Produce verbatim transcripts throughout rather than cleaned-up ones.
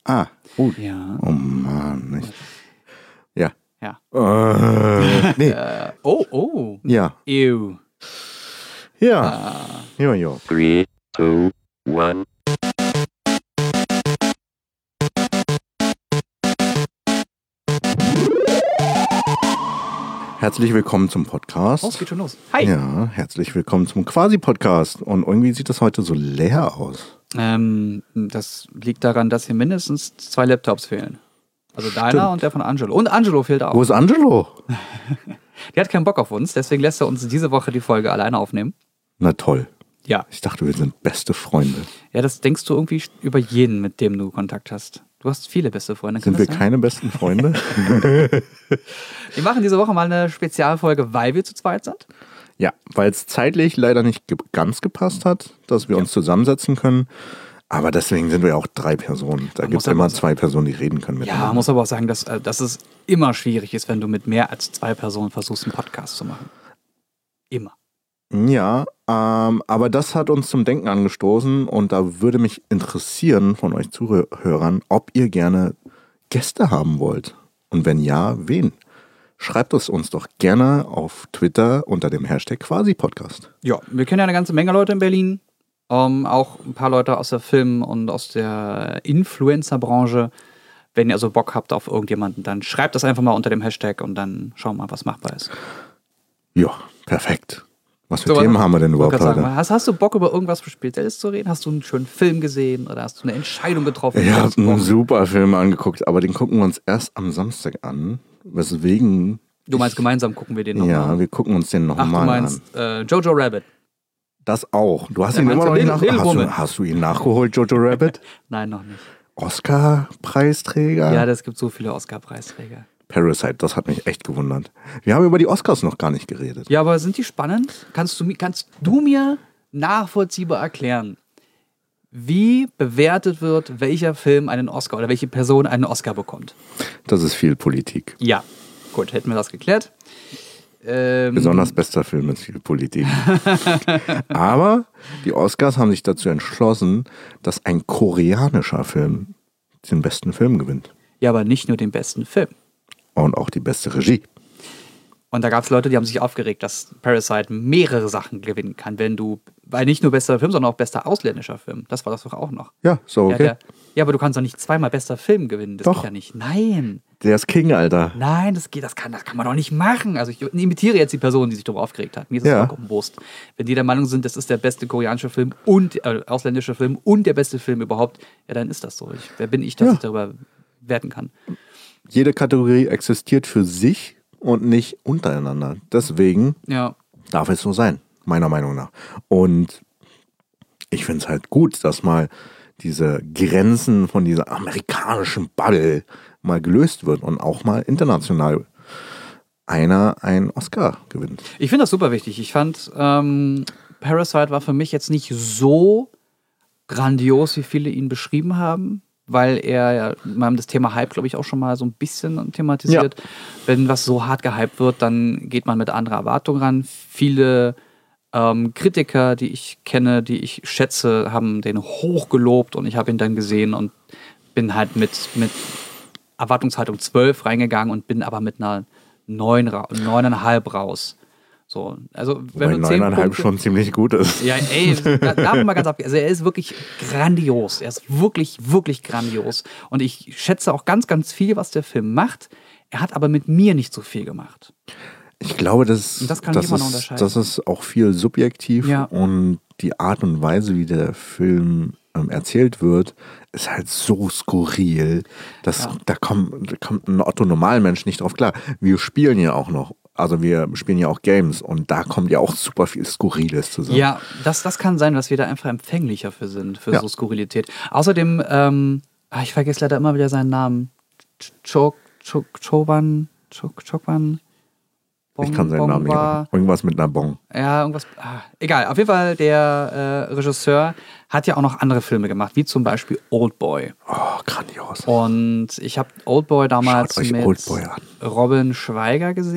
Ah, gut. Ja. Oh Mann. Nicht. Ja. Ja. Äh, nee. Äh, oh, oh. Ja. Ew. Ja. Äh, Ja, ja. Three, two, one. Herzlich willkommen zum Podcast. oh, es geht schon los. Hi. Ja, herzlich willkommen zum Quasi-Podcast. Und irgendwie sieht das heute so leer aus. Ähm, das liegt daran, dass hier mindestens zwei Laptops fehlen. Also deiner Stimmt. und der von Angelo. Und Angelo fehlt auch. Wo ist Angelo? Der hat keinen Bock auf uns, deswegen lässt er uns diese Woche die Folge alleine aufnehmen. Na toll. Ja. Ich dachte, wir sind beste Freunde. Ja, das denkst du irgendwie über jeden, mit dem du Kontakt hast. Du hast viele beste Freunde. Sind kann wir das sein? keine besten Freunde? Wir machen diese Woche mal eine Spezialfolge, weil wir zu zweit sind. Ja, weil es zeitlich leider nicht ge- ganz gepasst hat, dass wir uns zusammensetzen können. Aber deswegen sind wir auch drei Personen. Da Man gibt muss es aber immer sagen- zwei Personen, die reden können Ja, miteinander. man muss aber auch sagen, dass, äh, dass es immer schwierig ist, wenn du mit mehr als zwei Personen versuchst, einen Podcast zu machen. Immer. Ja, ähm, aber das hat uns zum Denken angestoßen und da würde mich interessieren von euch Zuhörern, ob ihr gerne Gäste haben wollt. Und wenn ja, wen? Schreibt es uns doch gerne auf Twitter unter dem Hashtag Quasi-Podcast. Ja, wir kennen ja eine ganze Menge Leute in Berlin. Ähm, auch ein paar Leute aus der Film- und aus der Influencer-Branche. Wenn ihr also Bock habt auf irgendjemanden, dann schreibt das einfach mal unter dem Hashtag und dann schauen wir mal, was machbar ist. Ja, perfekt. Was für So, Themen was- haben wir denn Ich wollte überhaupt gerade heute? sagen, hast, hast du Bock, über irgendwas Spezielles zu reden? Hast du einen schönen Film gesehen oder hast du eine Entscheidung getroffen? Ich habe Letzte einen Woche? super Film angeguckt, aber den gucken wir uns erst am Samstag an. Weswegen. Du meinst, gemeinsam gucken wir den nochmal Ja, an? wir gucken uns den Ach, nochmal du an. meinst äh, Jojo Rabbit. Das auch. Du hast Ja, ihn meinst immer noch du nicht Little- nach Little hast, du, Woman? hast du ihn nachgeholt, Jojo Rabbit? Nein, noch nicht. Oscar-Preisträger? Ja, es gibt so viele Oscar-Preisträger. Parasite, das hat mich echt gewundert. Wir haben über die Oscars noch gar nicht geredet. Ja, aber sind die spannend? Kannst du, mi- kannst du mir nachvollziehbar erklären, wie bewertet wird, welcher Film einen Oscar oder welche Person einen Oscar bekommt? Das ist viel Politik. Ja, gut, hätten wir das geklärt. Ähm, Besonders bester Film ist viel Politik. Aber die Oscars haben sich dazu entschlossen, dass ein koreanischer Film den besten Film gewinnt. Ja, aber nicht nur den besten Film. Und auch die beste Regie. Und da gab es Leute, die haben sich aufgeregt, dass Parasite mehrere Sachen gewinnen kann, wenn du, weil nicht nur bester Film, sondern auch bester ausländischer Film. Das war das doch auch noch. Ja, so Ja, okay. der, ja, aber du kannst doch nicht zweimal bester Film gewinnen. Das Doch. geht ja nicht. Nein. Der ist King, Alter. Nein, das geht, das kann, das kann man doch nicht machen. Also ich imitiere jetzt die Person, die sich darüber aufgeregt hat. Mir ist es Ja. vollkommen Wurst. Wenn die der Meinung sind, das ist der beste koreanische Film und äh, ausländische Film und der beste Film überhaupt, ja, dann ist das so. Ich, wer bin ich, dass Ja. ich darüber werten kann? Jede Kategorie existiert für sich und nicht untereinander. Deswegen Ja. darf es so sein, meiner Meinung nach. Und ich finde es halt gut, dass mal diese Grenzen von dieser amerikanischen Bubble mal gelöst wird und auch mal international einer einen Oscar gewinnt. Ich finde das super wichtig. Ich fand, ähm, Parasite war für mich jetzt nicht so grandios, wie viele ihn beschrieben haben, weil er, ja, wir haben das Thema Hype, glaube ich, auch schon mal so ein bisschen thematisiert. Wenn was so hart gehypt wird, dann geht man mit anderer Erwartung ran. Viele ähm, Kritiker, die ich kenne, die ich schätze, haben den hochgelobt und ich habe ihn dann gesehen und bin halt mit, mit Erwartungshaltung zwölf reingegangen und bin aber mit einer neun, ra- neuneinhalb raus. So, also wenn Weil du zehn neuneinhalb Punkte, schon ziemlich gut ist. ja, ey, da, da mal ganz ab. Also er ist wirklich grandios. Er ist wirklich, wirklich grandios. Und ich schätze auch ganz, ganz viel, was der Film macht. Er hat aber mit mir nicht so viel gemacht. Ich glaube, das, Und das kann das, ich immer noch ist, unterscheiden. das ist auch viel subjektiv Ja. und die Art und Weise, wie der Film ähm, erzählt wird, ist halt so skurril, dass Ja. da, kommt, da kommt ein Otto-Normalmensch nicht drauf klar. Wir spielen ja auch noch, also wir spielen ja auch Games und da kommt ja auch super viel Skurriles zusammen. Ja, das, das kann sein, dass wir da einfach empfänglicher für sind, für Ja. so Skurrilität. Außerdem, ähm, ah, ich vergesse leider immer wieder seinen Namen. Chok, Chok, Choban, Chok, Chokban. Ich kann seinen Namen nicht Bongwa. sagen. Irgendwas mit einer Bon. Ja, irgendwas. Ah, egal, auf jeden Fall, der äh, Regisseur hat ja auch noch andere Filme gemacht, wie zum Beispiel Oldboy. Oh, grandios. Und ich habe Oldboy damals Schaut euch mit Oldboy an. Robin Schweiger gesehen.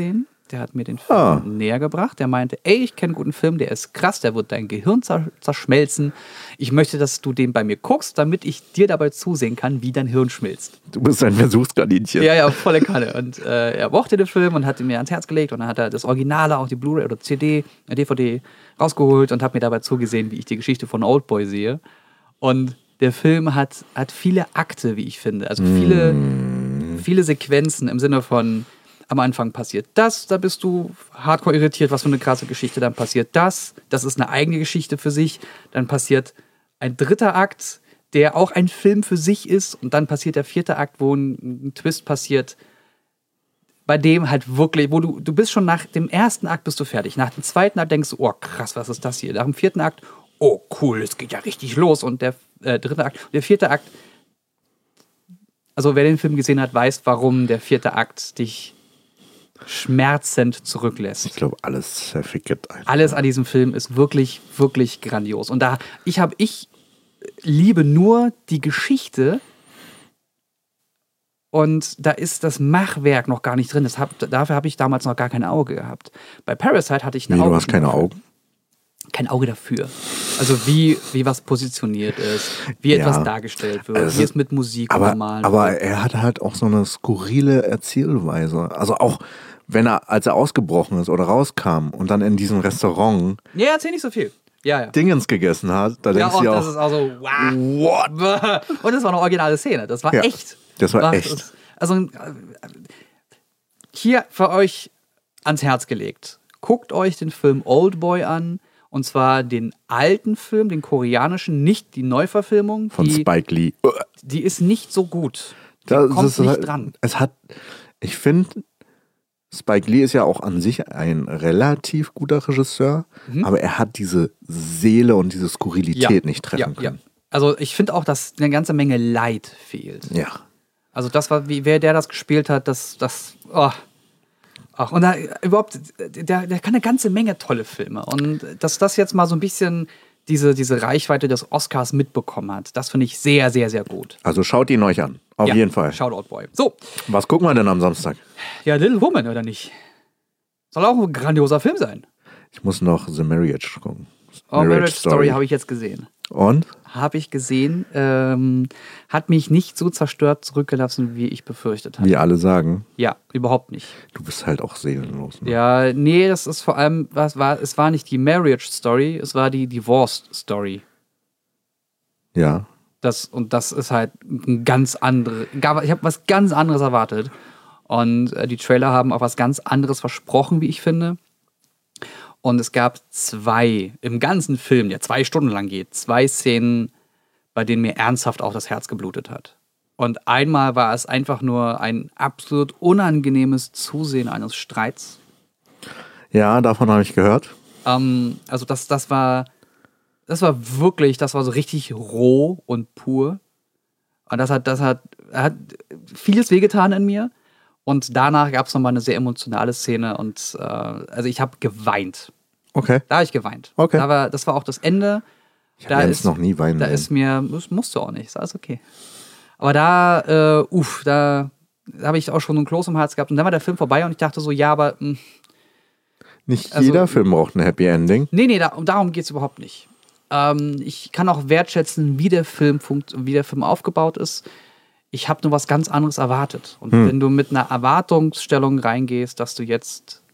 Der hat mir den Film Ah. näher gebracht. Der meinte, ey, ich kenne einen guten Film, der ist krass, der wird dein Gehirn zer- zerschmelzen. Ich möchte, dass du den bei mir guckst, damit ich dir dabei zusehen kann, wie dein Hirn schmilzt. Du bist ein Versuchskaninchen. Ja, ja, volle Kanne. Und äh, er mochte den Film und hat ihn mir ans Herz gelegt. Und dann hat er das Originale, auch die Blu-ray oder C D, äh, D V D rausgeholt und hat mir dabei zugesehen, wie ich die Geschichte von Oldboy sehe. Und der Film hat, hat viele Akte, wie ich finde. Also viele, mm. viele Sequenzen im Sinne von, am Anfang passiert das, da bist du hardcore irritiert, was für eine krasse Geschichte, dann passiert das, das ist eine eigene Geschichte für sich, dann passiert ein dritter Akt, der auch ein Film für sich ist und dann passiert der vierte Akt, wo ein, ein Twist passiert, bei dem halt wirklich, wo du, du bist schon nach dem ersten Akt bist du fertig, nach dem zweiten Akt denkst du, oh krass, was ist das hier, nach dem vierten Akt, oh cool, es geht ja richtig los und der äh, dritte Akt, der vierte Akt, also wer den Film gesehen hat, weiß, warum der vierte Akt dich schmerzend zurücklässt. Ich glaube, alles zerfickert einfach. Alles an diesem Film ist wirklich, wirklich grandios. Und da, ich habe, ich liebe nur die Geschichte und da ist das Machwerk noch gar nicht drin. Das hab, dafür habe ich damals noch gar kein Auge gehabt. Bei Parasite hatte ich ein Nee, Auge. du hast keine dafür. Augen? Kein Auge dafür. Also wie, wie was positioniert ist, wie Ja, etwas dargestellt wird, also, wie es mit Musik Aber, normal aber wird. er hat halt auch so eine skurrile Erzählweise. Also auch, wenn er, als er ausgebrochen ist oder rauskam und dann in diesem Restaurant Ja, erzähl nicht so viel. Ja, ja. Dingens gegessen hat, da Ja, denkst auch, du dir das auch, ist auch so, wow. What? Und das war eine originale Szene. Das war Ja, echt. das war echt. Also äh, hier für euch ans Herz gelegt. Guckt euch den Film Oldboy an. Und zwar den alten Film, den koreanischen, nicht die Neuverfilmung. von die, Spike Lee. die ist nicht so gut. Die Das kommt ist nicht halt, dran. Es hat, ich finde, Spike Lee ist ja auch an sich ein relativ guter Regisseur, Mhm. aber er hat diese Seele und diese Skurrilität nicht treffen ja, ja. können. Also ich finde auch, dass eine ganze Menge Leid fehlt. Ja. Also das war, wie wer der das gespielt hat, das, das, oh. Ach, und da überhaupt, der, der kann eine ganze Menge tolle Filme. Und dass das jetzt mal so ein bisschen diese, diese Reichweite des Oscars mitbekommen hat, das finde ich sehr, sehr, sehr gut. Also schaut ihn euch an. Auf Ja, jeden Fall. Schaut Oldboy. So, Was gucken wir denn am Samstag? ja, Little Woman, oder nicht? Soll auch ein grandioser Film sein. Ich muss noch The Marriage gucken. Oh, Marriage Story habe ich jetzt gesehen. Und? Habe ich gesehen. Ähm, hat mich nicht so zerstört zurückgelassen, wie ich befürchtet hatte. Wie alle sagen, Ja, überhaupt nicht. du bist halt auch seelenlos. Ne? Ja, nee, das ist vor allem, was war, es war nicht die Marriage Story, es war die Divorce Story. Ja. Das, und das ist halt ein ganz andere. Ich habe was ganz anderes erwartet. Und äh, die Trailer haben auch was ganz anderes versprochen, wie ich finde. Und es gab zwei, im ganzen Film, der zwei Stunden lang geht, zwei Szenen, bei denen mir ernsthaft auch das Herz geblutet hat. Und einmal war es einfach nur ein absolut unangenehmes Zusehen eines Streits. Ja, davon habe ich gehört. Ähm, also das, das war, das war wirklich, das war so richtig roh und pur. Und das hat, das hat, hat vieles wehgetan in mir. Und danach gab es nochmal eine sehr emotionale Szene und äh, also ich habe geweint. Okay. Da habe ich geweint. Okay. Da war, das war auch das Ende. Ich Da habe ist- jetzt noch nie weinen Da sehen. ist mir, das musst du auch nicht, ist alles okay. Aber da, äh, uff, da, da habe ich auch schon einen Kloß im Hals gehabt. Und dann war der Film vorbei und ich dachte so, ja, aber mh, Nicht also- jeder Film braucht ein Happy Ending. nee, nee, da, darum geht es überhaupt nicht. Ähm, ich kann auch wertschätzen, wie der Film funkt, wie der Film aufgebaut ist. Ich habe nur was ganz anderes erwartet. Und Hm. wenn du mit einer Erwartungsstellung reingehst, dass du jetzt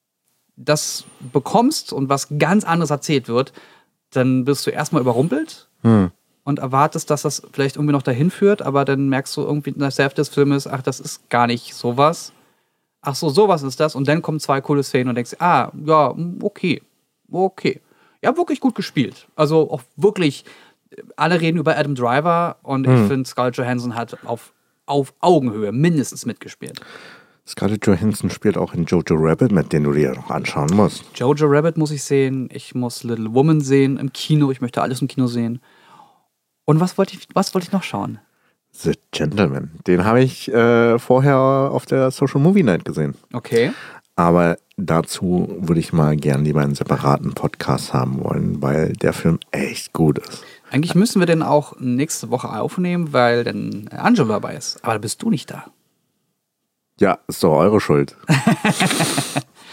das bekommst und was ganz anderes erzählt wird, dann wirst du erstmal überrumpelt Hm. und erwartest, dass das vielleicht irgendwie noch dahin führt, aber dann merkst du irgendwie in der Hälfte des Filmes, ach, das ist gar nicht sowas. Ach so, sowas ist das. Und dann kommen zwei coole Szenen und denkst, ah, ja, okay, okay. Ja, wirklich gut gespielt. Also auch wirklich, alle reden über Adam Driver und ich finde, Scarlett Johansson hat auf, auf Augenhöhe mindestens mitgespielt. Scarlett Johansson spielt auch in Jojo Rabbit, mit dem du dir noch anschauen musst. Jojo Rabbit muss ich sehen, ich muss Little Woman sehen im Kino, ich möchte alles im Kino sehen. Und was wollte ich, was wollte ich noch schauen? The Gentleman. Den habe ich äh, vorher auf der Social Movie Night gesehen. Okay. Aber dazu würde ich mal gern lieber einen separaten Podcast haben wollen, weil der Film echt gut ist. Eigentlich müssen wir den auch nächste Woche aufnehmen, weil dann Angelo dabei ist. Aber da bist du nicht da. Ja, ist doch eure Schuld.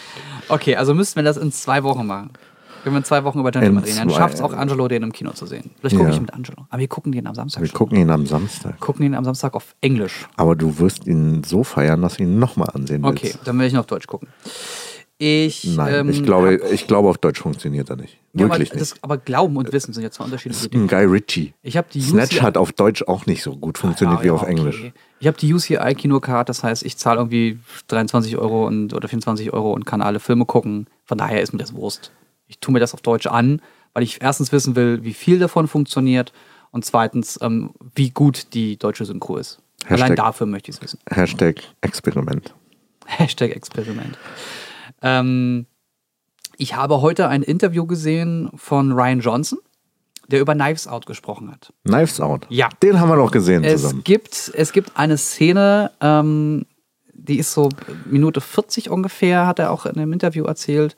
Okay, also müssten wir das in zwei Wochen machen. Wenn wir in zwei Wochen über Gentleman reden, dann zwei- schafft es auch Angelo, den im Kino zu sehen. Vielleicht gucke Ja. ich mit Angelo. Aber wir gucken den am Samstag Wir schon. gucken ihn am Samstag. gucken ihn am Samstag auf Englisch. Aber du wirst ihn so feiern, dass du ihn nochmal ansehen willst. Okay, dann will ich ihn auf Deutsch gucken. Ich, Nein, ähm, ich, glaube, hab- ich glaube, auf Deutsch funktioniert er nicht. ja, aber, Wirklich das, nicht. aber Glauben und Wissen sind jetzt zwei unterschiedliche Das ist Dinge. ein Guy Ritchie. Ich habe die Snatch U C I hat auf Deutsch auch nicht so gut funktioniert Ja, wie ja, auf okay. Englisch. Ich habe die U C I-Kinocard, das heißt, ich zahle irgendwie dreiundzwanzig Euro und, oder vierundzwanzig Euro und kann alle Filme gucken. Von daher ist mir das Wurst. Ich tue mir das auf Deutsch an, weil ich erstens wissen will, wie viel davon funktioniert und zweitens, ähm, wie gut die deutsche Synchro ist. Hashtag- Allein dafür möchte ich es wissen. Hashtag Experiment. Hashtag Experiment. Ähm, ich habe heute ein Interview gesehen von Ryan Johnson, der über Knives Out gesprochen hat. Knives Out. Ja. Den haben wir noch gesehen Es zusammen. gibt, es gibt eine Szene, ähm, die ist so Minute vierzig ungefähr, hat er auch in einem Interview erzählt.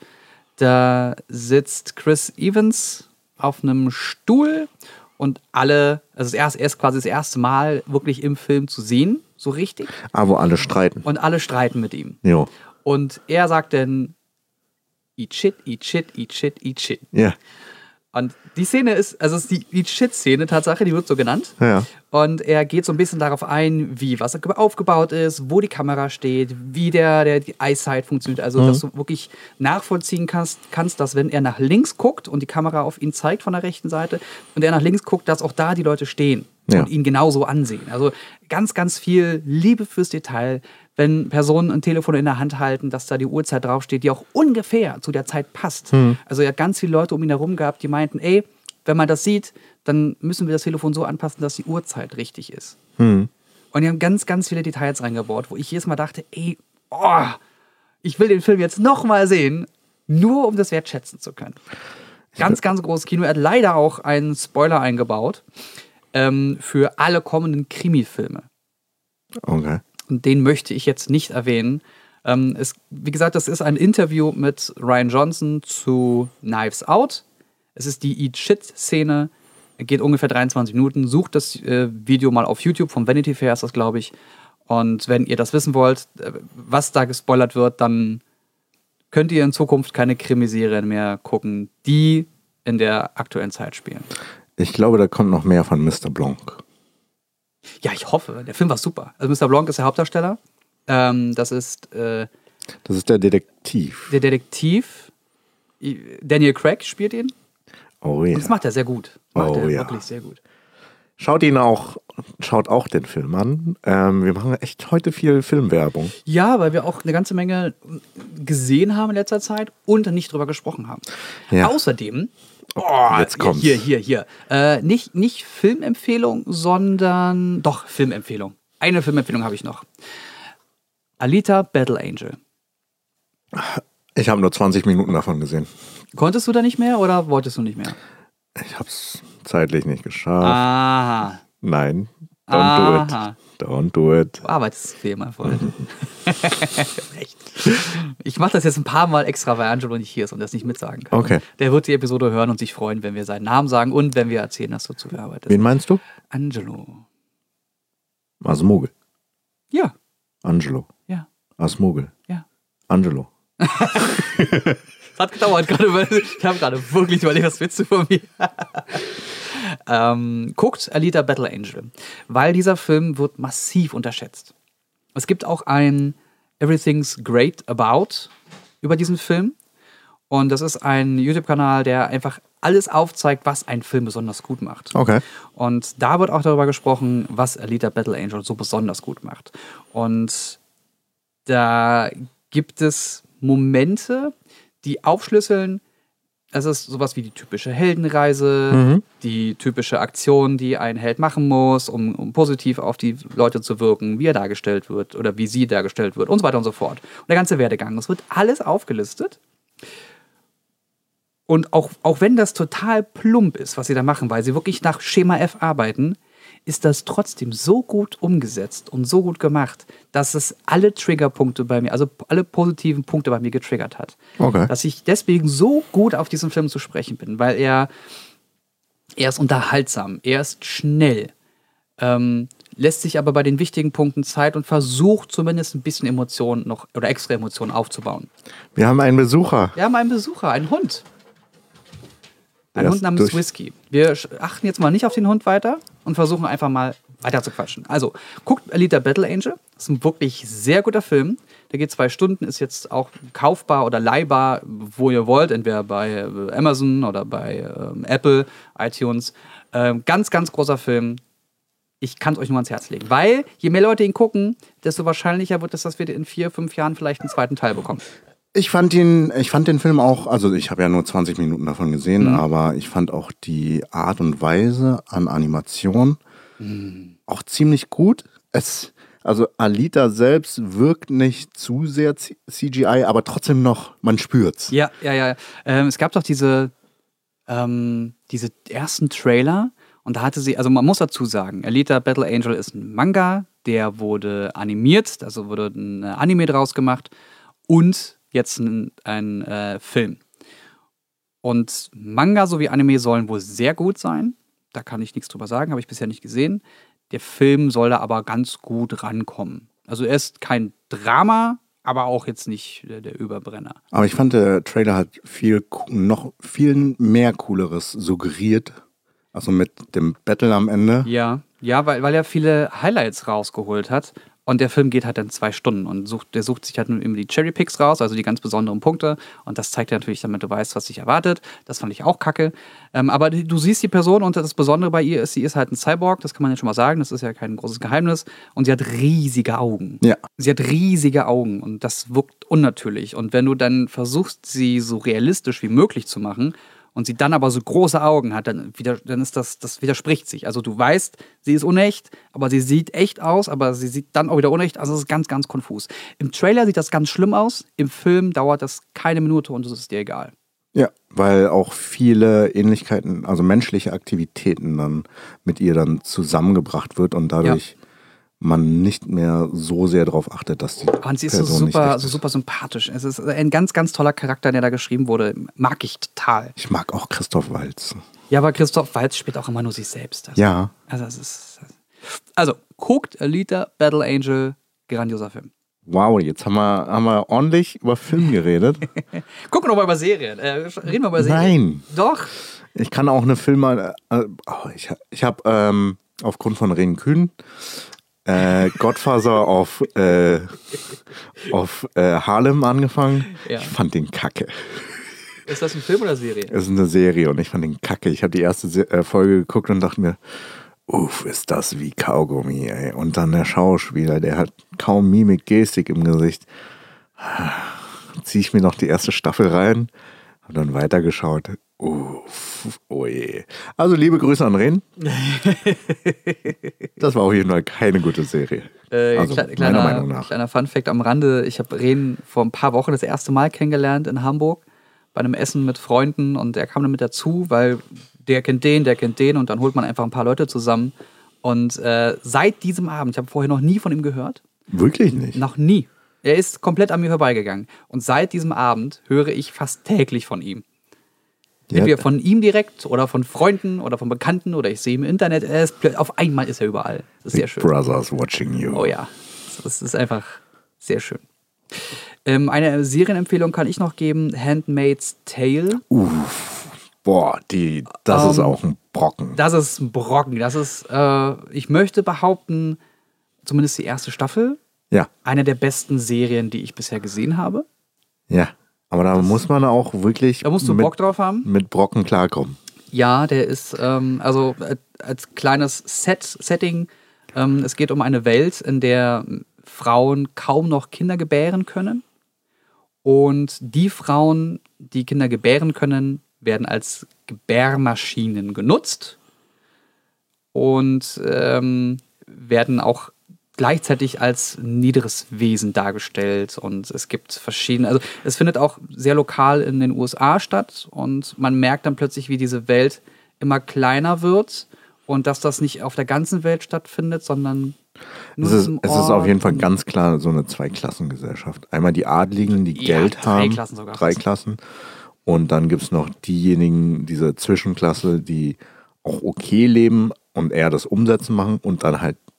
Da sitzt Chris Evans auf einem Stuhl und alle, also er ist, er ist quasi das erste Mal wirklich im Film zu sehen, so richtig. Ah, wo alle streiten. Und alle streiten mit ihm. Jo. Und er sagt dann, eat shit, eat shit, eat shit, eat shit. Ja. Und die Szene ist, also es ist die Eat-Shit-Szene, Tatsache, die wird so genannt. Ja. Und er geht so ein bisschen darauf ein, wie was aufgebaut ist, wo die Kamera steht, wie der, der die Eyesight funktioniert. Also, dass du wirklich nachvollziehen kannst, kannst, dass wenn er nach links guckt und die Kamera auf ihn zeigt von der rechten Seite und er nach links guckt, dass auch da die Leute stehen Ja. und ihn genauso ansehen. Also ganz, ganz viel Liebe fürs Detail. Wenn Personen ein Telefon in der Hand halten, dass da die Uhrzeit draufsteht, die auch ungefähr zu der Zeit passt. Also er hat ganz viele Leute um ihn herum gehabt, die meinten, ey, wenn man das sieht, dann müssen wir das Telefon so anpassen, dass die Uhrzeit richtig ist. Und die haben ganz, ganz viele Details reingebaut, wo ich jedes Mal dachte, ey, oh, ich will den Film jetzt noch mal sehen, nur um das wertschätzen zu können. Ganz, ganz großes Kino. Er hat leider auch einen Spoiler eingebaut ähm, für alle kommenden Krimi-Filme. Okay. Und den möchte ich jetzt nicht erwähnen. Ähm, es, wie gesagt, das ist ein Interview mit Ryan Johnson zu Knives Out. Es ist die Eat-Shit-Szene. Geht ungefähr dreiundzwanzig Minuten. Sucht das äh, Video mal auf YouTube, vom Vanity Fair ist das, glaube ich. Und wenn ihr das wissen wollt, äh, was da gespoilert wird, dann könnt ihr in Zukunft keine Krimiserien mehr gucken, die in der aktuellen Zeit spielen. Ich glaube, da kommt noch mehr von Mister Blanc. Ja, ich hoffe. Der Film war super. Also Mister Blanc ist der Hauptdarsteller. Ähm, das ist äh, Das ist der Detektiv. der Detektiv. Daniel Craig spielt ihn. Oh ja. Und das macht er sehr gut. Macht Oh er ja. wirklich sehr gut. Schaut ihn auch, schaut auch den Film an. Ähm, wir machen echt heute viel Filmwerbung. Ja, weil wir auch eine ganze Menge gesehen haben in letzter Zeit und nicht drüber gesprochen haben. Ja. Außerdem, oh, Jetzt kommt's. hier, hier, hier. Äh, nicht, nicht Filmempfehlung, sondern doch Filmempfehlung. Eine Filmempfehlung habe ich noch. Alita Battle Angel. Ich habe nur zwanzig Minuten davon gesehen. Konntest du da nicht mehr oder wolltest du nicht mehr? Ich habe es zeitlich nicht geschafft. Aha. Nein, don't Aha. do it. Don't do it. Du arbeitest viel, mein Freund. Echt. Ich mache das jetzt ein paar Mal extra, weil Angelo nicht hier ist und das nicht mitsagen kann. Okay. Der wird die Episode hören und sich freuen, wenn wir seinen Namen sagen und wenn wir erzählen, dass du zugearbeitet Wen hast. meinst du? Angelo. Asmogel. Ja, Angelo. ja, Asmogel. ja. Angelo. Es hat gedauert gerade, weil ich habe gerade wirklich überlegt, was willst du von mir? ähm, guckt Alita Battle Angel, weil dieser Film wird massiv unterschätzt. Es gibt auch ein Everything's Great About über diesen Film und das ist ein YouTube-Kanal, der einfach alles aufzeigt, was einen Film besonders gut macht. Okay. Und da wird auch darüber gesprochen, was Alita Battle Angel so besonders gut macht. Und da gibt es Momente, die aufschlüsseln, es ist sowas wie die typische Heldenreise, Mhm. die typische Aktion, die ein Held machen muss, um, um positiv auf die Leute zu wirken, wie er dargestellt wird oder wie sie dargestellt wird und so weiter und so fort. Und der ganze Werdegang. Es wird alles aufgelistet. Und auch, auch wenn das total plump ist, was sie da machen, weil sie wirklich nach Schema F arbeiten, ist das trotzdem so gut umgesetzt und so gut gemacht, dass es alle Triggerpunkte bei mir, also alle positiven Punkte bei mir getriggert hat. Okay. Dass ich deswegen so gut auf diesen Film zu sprechen bin, weil er, er ist unterhaltsam, er ist schnell, ähm, lässt sich aber bei den wichtigen Punkten Zeit und versucht zumindest ein bisschen Emotionen noch oder extra Emotionen aufzubauen. Wir haben einen Besucher. Wir haben einen Besucher, einen Hund. Ein Der Hund ist namens durch- Whisky. Wir sch- achten jetzt mal nicht auf den Hund weiter und versuchen einfach mal weiter zu quatschen. Also, guckt Alita Battle Angel. Das ist ein wirklich sehr guter Film. Der geht zwei Stunden, ist jetzt auch kaufbar oder leihbar, wo ihr wollt. Entweder bei äh, Amazon oder bei ähm, Apple, iTunes. Ähm, ganz, ganz großer Film. Ich kann es euch nur ans Herz legen. Weil, je mehr Leute ihn gucken, desto wahrscheinlicher wird es, dass wir in vier, fünf Jahren vielleicht einen zweiten Teil bekommen. Ich fand ihn, ich fand den Film auch, also ich habe ja nur zwanzig Minuten davon gesehen, Mhm. aber ich fand auch die Art und Weise an Animation auch ziemlich gut. Es, also Alita selbst wirkt nicht zu sehr C G I, aber trotzdem noch, man spürt's. Ja, ja, ja. Ähm, es gab doch diese, ähm, diese ersten Trailer und da hatte sie, also man muss dazu sagen, Alita Battle Angel ist ein Manga, der wurde animiert, also wurde ein Anime draus gemacht und jetzt ein, ein äh, Film. Und Manga sowie Anime sollen wohl sehr gut sein. Da kann ich nichts drüber sagen, habe ich bisher nicht gesehen. Der Film soll da aber ganz gut rankommen. Also er ist kein Drama, aber auch jetzt nicht der, der Überbrenner. Aber ich fand, der Trailer hat viel, co- noch viel mehr Cooleres suggeriert. Also mit dem Battle am Ende. Ja, ja, weil, weil er viele Highlights rausgeholt hat. Und der Film geht halt dann zwei Stunden und sucht, der sucht sich halt nur immer die Cherry Picks raus, also die ganz besonderen Punkte. Und das zeigt dir natürlich, damit du weißt, was dich erwartet. Das fand ich auch kacke. Ähm, aber die, du siehst die Person und das Besondere bei ihr ist, sie ist halt ein Cyborg, das kann man ja schon mal sagen, das ist ja kein großes Geheimnis. Und sie hat riesige Augen. Ja. Sie hat riesige Augen und das wirkt unnatürlich. Und wenn du dann versuchst, sie so realistisch wie möglich zu machen, und sie dann aber so große Augen hat, dann, wieder, dann ist das, das widerspricht sich. Also du weißt, sie ist unecht, aber sie sieht echt aus, aber sie sieht dann auch wieder unecht. Also es ist ganz, ganz konfus. Im Trailer sieht das ganz schlimm aus, im Film dauert das keine Minute und es ist dir egal. Ja, weil auch viele Ähnlichkeiten, also menschliche Aktivitäten dann mit ihr dann zusammengebracht wird und dadurch man nicht mehr so sehr darauf achtet, dass die Und sie ist so Person nicht super, echt so ist. super sympathisch. Es ist ein ganz, ganz toller Charakter, der da geschrieben wurde. Mag ich total. Ich mag auch Christoph Waltz. Ja, aber Christoph Waltz spielt auch immer nur sich selbst. Also, Ja, Also, es ist, also guckt Alita Battle Angel, grandioser Film. wow, jetzt haben wir, haben wir ordentlich über Film geredet. Gucken wir noch mal über Serien. Äh, reden wir über Serien. Nein, Doch. ich kann auch eine Filme, äh, oh, ich, ich habe ähm, aufgrund von Ren Kühn äh, Godfather auf, äh, auf äh, Harlem angefangen. Ja. Ich fand den kacke. Ist das ein Film oder Serie? Es ist eine Serie und ich fand den kacke. Ich habe die erste Se äh, Folge geguckt und dachte mir, uff, ist das wie Kaugummi, ey. Und dann der Schauspieler, der hat kaum Mimik, Gestik im Gesicht. Ziehe ich mir noch die erste Staffel rein, habe dann weitergeschaut. Uff, oh je. Also liebe Grüße an Ren. Das war auf jeden Fall keine gute Serie. Äh, Also, kle meiner kleiner, Meinung nach. kleiner Funfact am Rande. Ich habe Ren vor ein paar Wochen das erste Mal kennengelernt in Hamburg bei einem Essen mit Freunden und er kam dann mit dazu, weil der kennt den, der kennt den und dann holt man einfach ein paar Leute zusammen. Und äh, seit diesem Abend, ich habe vorher noch nie von ihm gehört, Wirklich nicht. noch nie. Er ist komplett an mir vorbeigegangen. Und seit diesem Abend höre ich fast täglich von ihm. Ja, Entweder von ihm direkt oder von Freunden oder von Bekannten oder ich sehe ihn im Internet. Er ist, plö- auf einmal ist er überall. Das ist sehr Big schön. Brothers watching you. Oh ja, das ist einfach sehr schön. Ähm, eine Serienempfehlung kann ich noch geben: Handmaid's Tale. Boah, die, das ist Ähm, auch ein Brocken. Das ist ein Brocken. Das ist, äh, ich möchte behaupten, zumindest die erste Staffel, Ja, eine der besten Serien, die ich bisher gesehen habe. ja. Aber da muss man auch wirklich Da musst du mit, Bock drauf haben. mit Brocken klarkommen. Ja, der ist, ähm, also äh, als kleines Set, Setting, ähm, es geht um eine Welt, in der Frauen kaum noch Kinder gebären können. Und die Frauen, die Kinder gebären können, werden als Gebärmaschinen genutzt und ähm, werden auch gleichzeitig als niederes Wesen dargestellt. Und es gibt verschiedene, also es findet auch sehr lokal in den U S A statt und man merkt dann plötzlich, wie diese Welt immer kleiner wird und dass das nicht auf der ganzen Welt stattfindet, sondern nur Es ist, im es ist auf Ort. jeden Fall ganz klar so eine Zweiklassengesellschaft. Einmal die Adligen, die Ja, Geld drei haben. Klassen sogar Drei fast. Klassen. Und dann gibt es noch diejenigen, diese Zwischenklasse, die auch okay leben und eher das Umsetzen machen und dann halt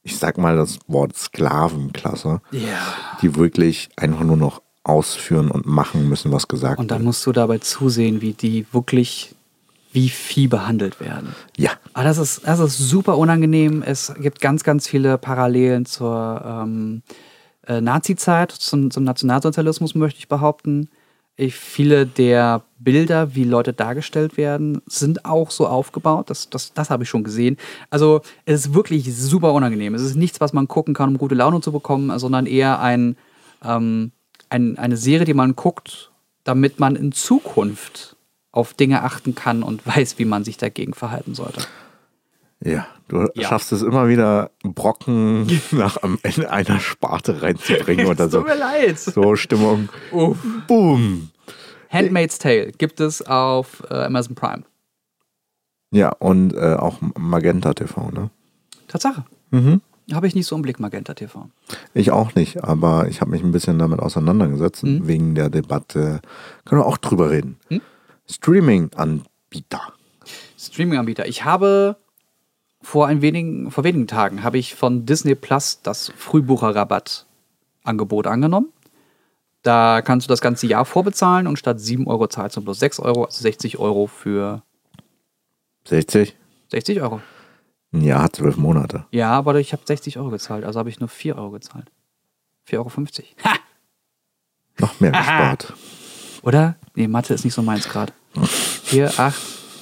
ich sag mal das Wort Sklavenklasse, Ja. die wirklich einfach nur noch ausführen und machen müssen, was gesagt Und dann wird. musst du dabei zusehen, wie die wirklich wie Vieh behandelt werden. Ja, Aber das ist, das ist super unangenehm. Es gibt ganz, ganz viele Parallelen zur ähm, äh, Nazi-Zeit, zum, zum Nationalsozialismus, möchte ich behaupten. Ich, viele der Bilder, wie Leute dargestellt werden, sind auch so aufgebaut. Das, das, das habe ich schon gesehen. Also es ist wirklich super unangenehm. Es ist nichts, was man gucken kann, um gute Laune zu bekommen, sondern eher ein, ähm, ein, eine Serie, die man guckt, damit man in Zukunft auf Dinge achten kann und weiß, wie man sich dagegen verhalten sollte. ja. Du Ja. schaffst es immer wieder, Brocken nach am Ende einer Sparte reinzubringen oder so. Tut mir leid. So Stimmung. Uff. Boom. Handmaid's Tale gibt es auf äh, Amazon Prime. Ja, und äh, auch Magenta T V, ne? Tatsache. Mhm. Habe ich nicht so im Blick, Magenta T V. Ich auch nicht, aber ich habe mich ein bisschen damit auseinandergesetzt, Mhm. wegen der Debatte. Können wir auch drüber reden. Hm? Streaming-Anbieter. Streaming-Anbieter. Ich habe vor ein wenigen, vor wenigen Tagen habe ich von Disney Plus das Frühbucherrabatt-Angebot angenommen. Da kannst du das ganze Jahr vorbezahlen und statt sieben Euro zahlst du bloß sechs Euro, also sechzig Euro für sechzig? sechzig Euro. Ein Jahr hat zwölf Monate. Ja, aber ich habe sechzig Euro gezahlt, also habe ich nur vier Euro gezahlt. vier Euro fünfzig. Ha! Noch mehr gespart. Oder? Nee, Mathe ist nicht so meins gerade. vier, acht.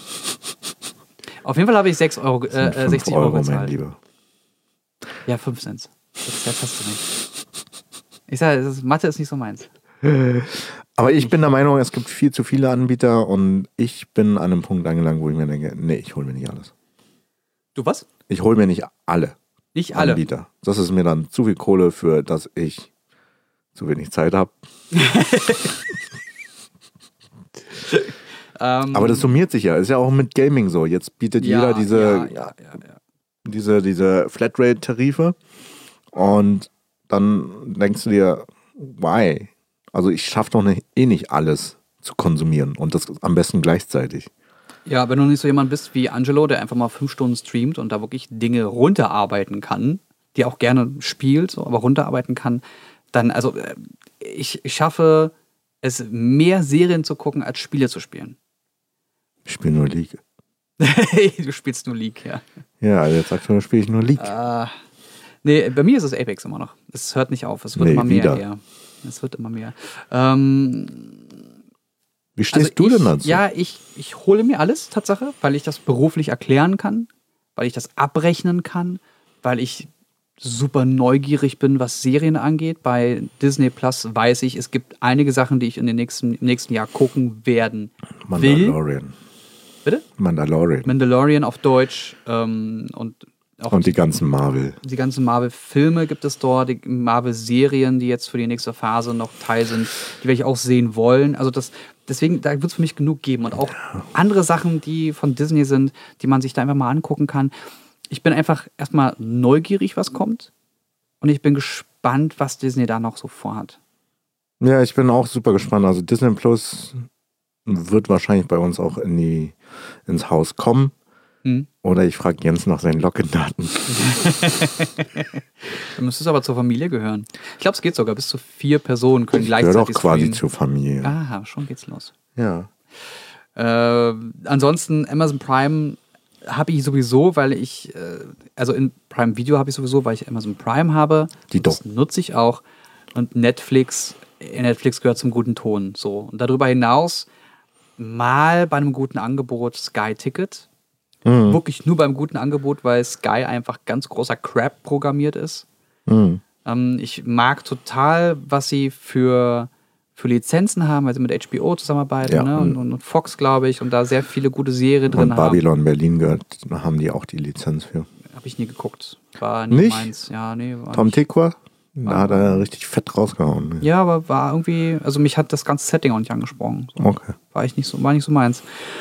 Auf jeden Fall habe ich sechs Euro, Das sind äh, fünf sechzig Euro Euro, mein gezahlt. Lieber. Ja, fünf sind's. Das, das hast du nicht. Ich sage, das ist- Mathe ist nicht so meins. Aber ich bin der Meinung, es gibt viel zu viele Anbieter und ich bin an einem Punkt angelangt, wo ich mir denke, nee, ich hole mir nicht alles. Du was? Ich hole mir nicht alle Nicht alle. Anbieter. Das ist mir dann zu viel Kohle, für dass ich zu wenig Zeit habe. Ähm, Aber das summiert sich ja. Ist ja auch mit Gaming so. Jetzt bietet ja, jeder diese, Ja, ja, ja, ja. diese, diese Flatrate-Tarife und dann denkst du dir, why? Also ich schaffe doch nicht, eh nicht alles zu konsumieren und das am besten gleichzeitig. Ja, wenn du nicht so jemand bist wie Angelo, der einfach mal fünf Stunden streamt und da wirklich Dinge runterarbeiten kann, die auch gerne spielt, so, aber runterarbeiten kann, dann, also äh, ich, ich schaffe es, mehr Serien zu gucken, als Spiele zu spielen. Ich spiele nur League. Du spielst nur League, ja. Ja, also jetzt aktuell spiele ich nur League. Äh, nee, bei mir ist es Apex immer noch. Es hört nicht auf, es wird Nee, immer mehr. wieder. Eher. Es wird immer mehr. Ähm, Wie stehst Also du ich, denn dazu? Ja, ich, ich hole mir alles, Tatsache, weil ich das beruflich erklären kann, weil ich das abrechnen kann, weil ich super neugierig bin, was Serien angeht. Bei Disney Plus weiß ich, es gibt einige Sachen, die ich in den nächsten, im nächsten Jahr gucken werden will. Mandalorian. Bitte? Mandalorian. Mandalorian auf Deutsch ähm, und auch Und die ganzen Marvel. die ganzen Marvel-Filme gibt es dort, die Marvel-Serien, die jetzt für die nächste Phase noch Teil sind, die werde ich auch sehen wollen. Also das, deswegen, da wird es für mich genug geben. Und auch andere Sachen, die von Disney sind, die man sich da einfach mal angucken kann. Ich bin einfach erstmal neugierig, was kommt. Und ich bin gespannt, was Disney da noch so vorhat. Ja, ich bin auch super gespannt. Also Disney Plus wird wahrscheinlich bei uns auch in die, ins Haus kommen. Hm? Oder ich frage Jens nach seinen Login-Daten. Dann müsste es aber zur Familie gehören. Ich glaube, es geht sogar. Bis zu vier Personen können Ich gehöre gleichzeitig doch quasi streamen. zur Familie. Aha, schon geht's los. Ja. Äh, ansonsten Amazon Prime habe ich sowieso, weil ich, äh, also in Prime Video habe ich sowieso, weil ich Amazon Prime habe. Die Und das nutze ich auch. Und Netflix, äh, Netflix gehört zum guten Ton. So. Und darüber hinaus mal bei einem guten Angebot Sky Ticket. Mhm. Wirklich nur beim guten Angebot, weil Sky einfach ganz großer Crap programmiert ist. Mhm. Ähm, ich mag total, was sie für, für Lizenzen haben, weil sie mit H B O zusammenarbeiten, Ja, ne? und, und Fox, glaube ich, und da sehr viele gute Serien drin Und haben. Babylon Berlin gehört, da haben die auch die Lizenz für. Habe ich nie geguckt. War nie Nicht? meins. Ja, nee, war Tom nicht. Tikwa, da hat er richtig fett rausgehauen. Ja, aber war irgendwie, also mich hat das ganze Setting auch nicht angesprochen. So. Okay. War ich nicht so, war nicht so meins.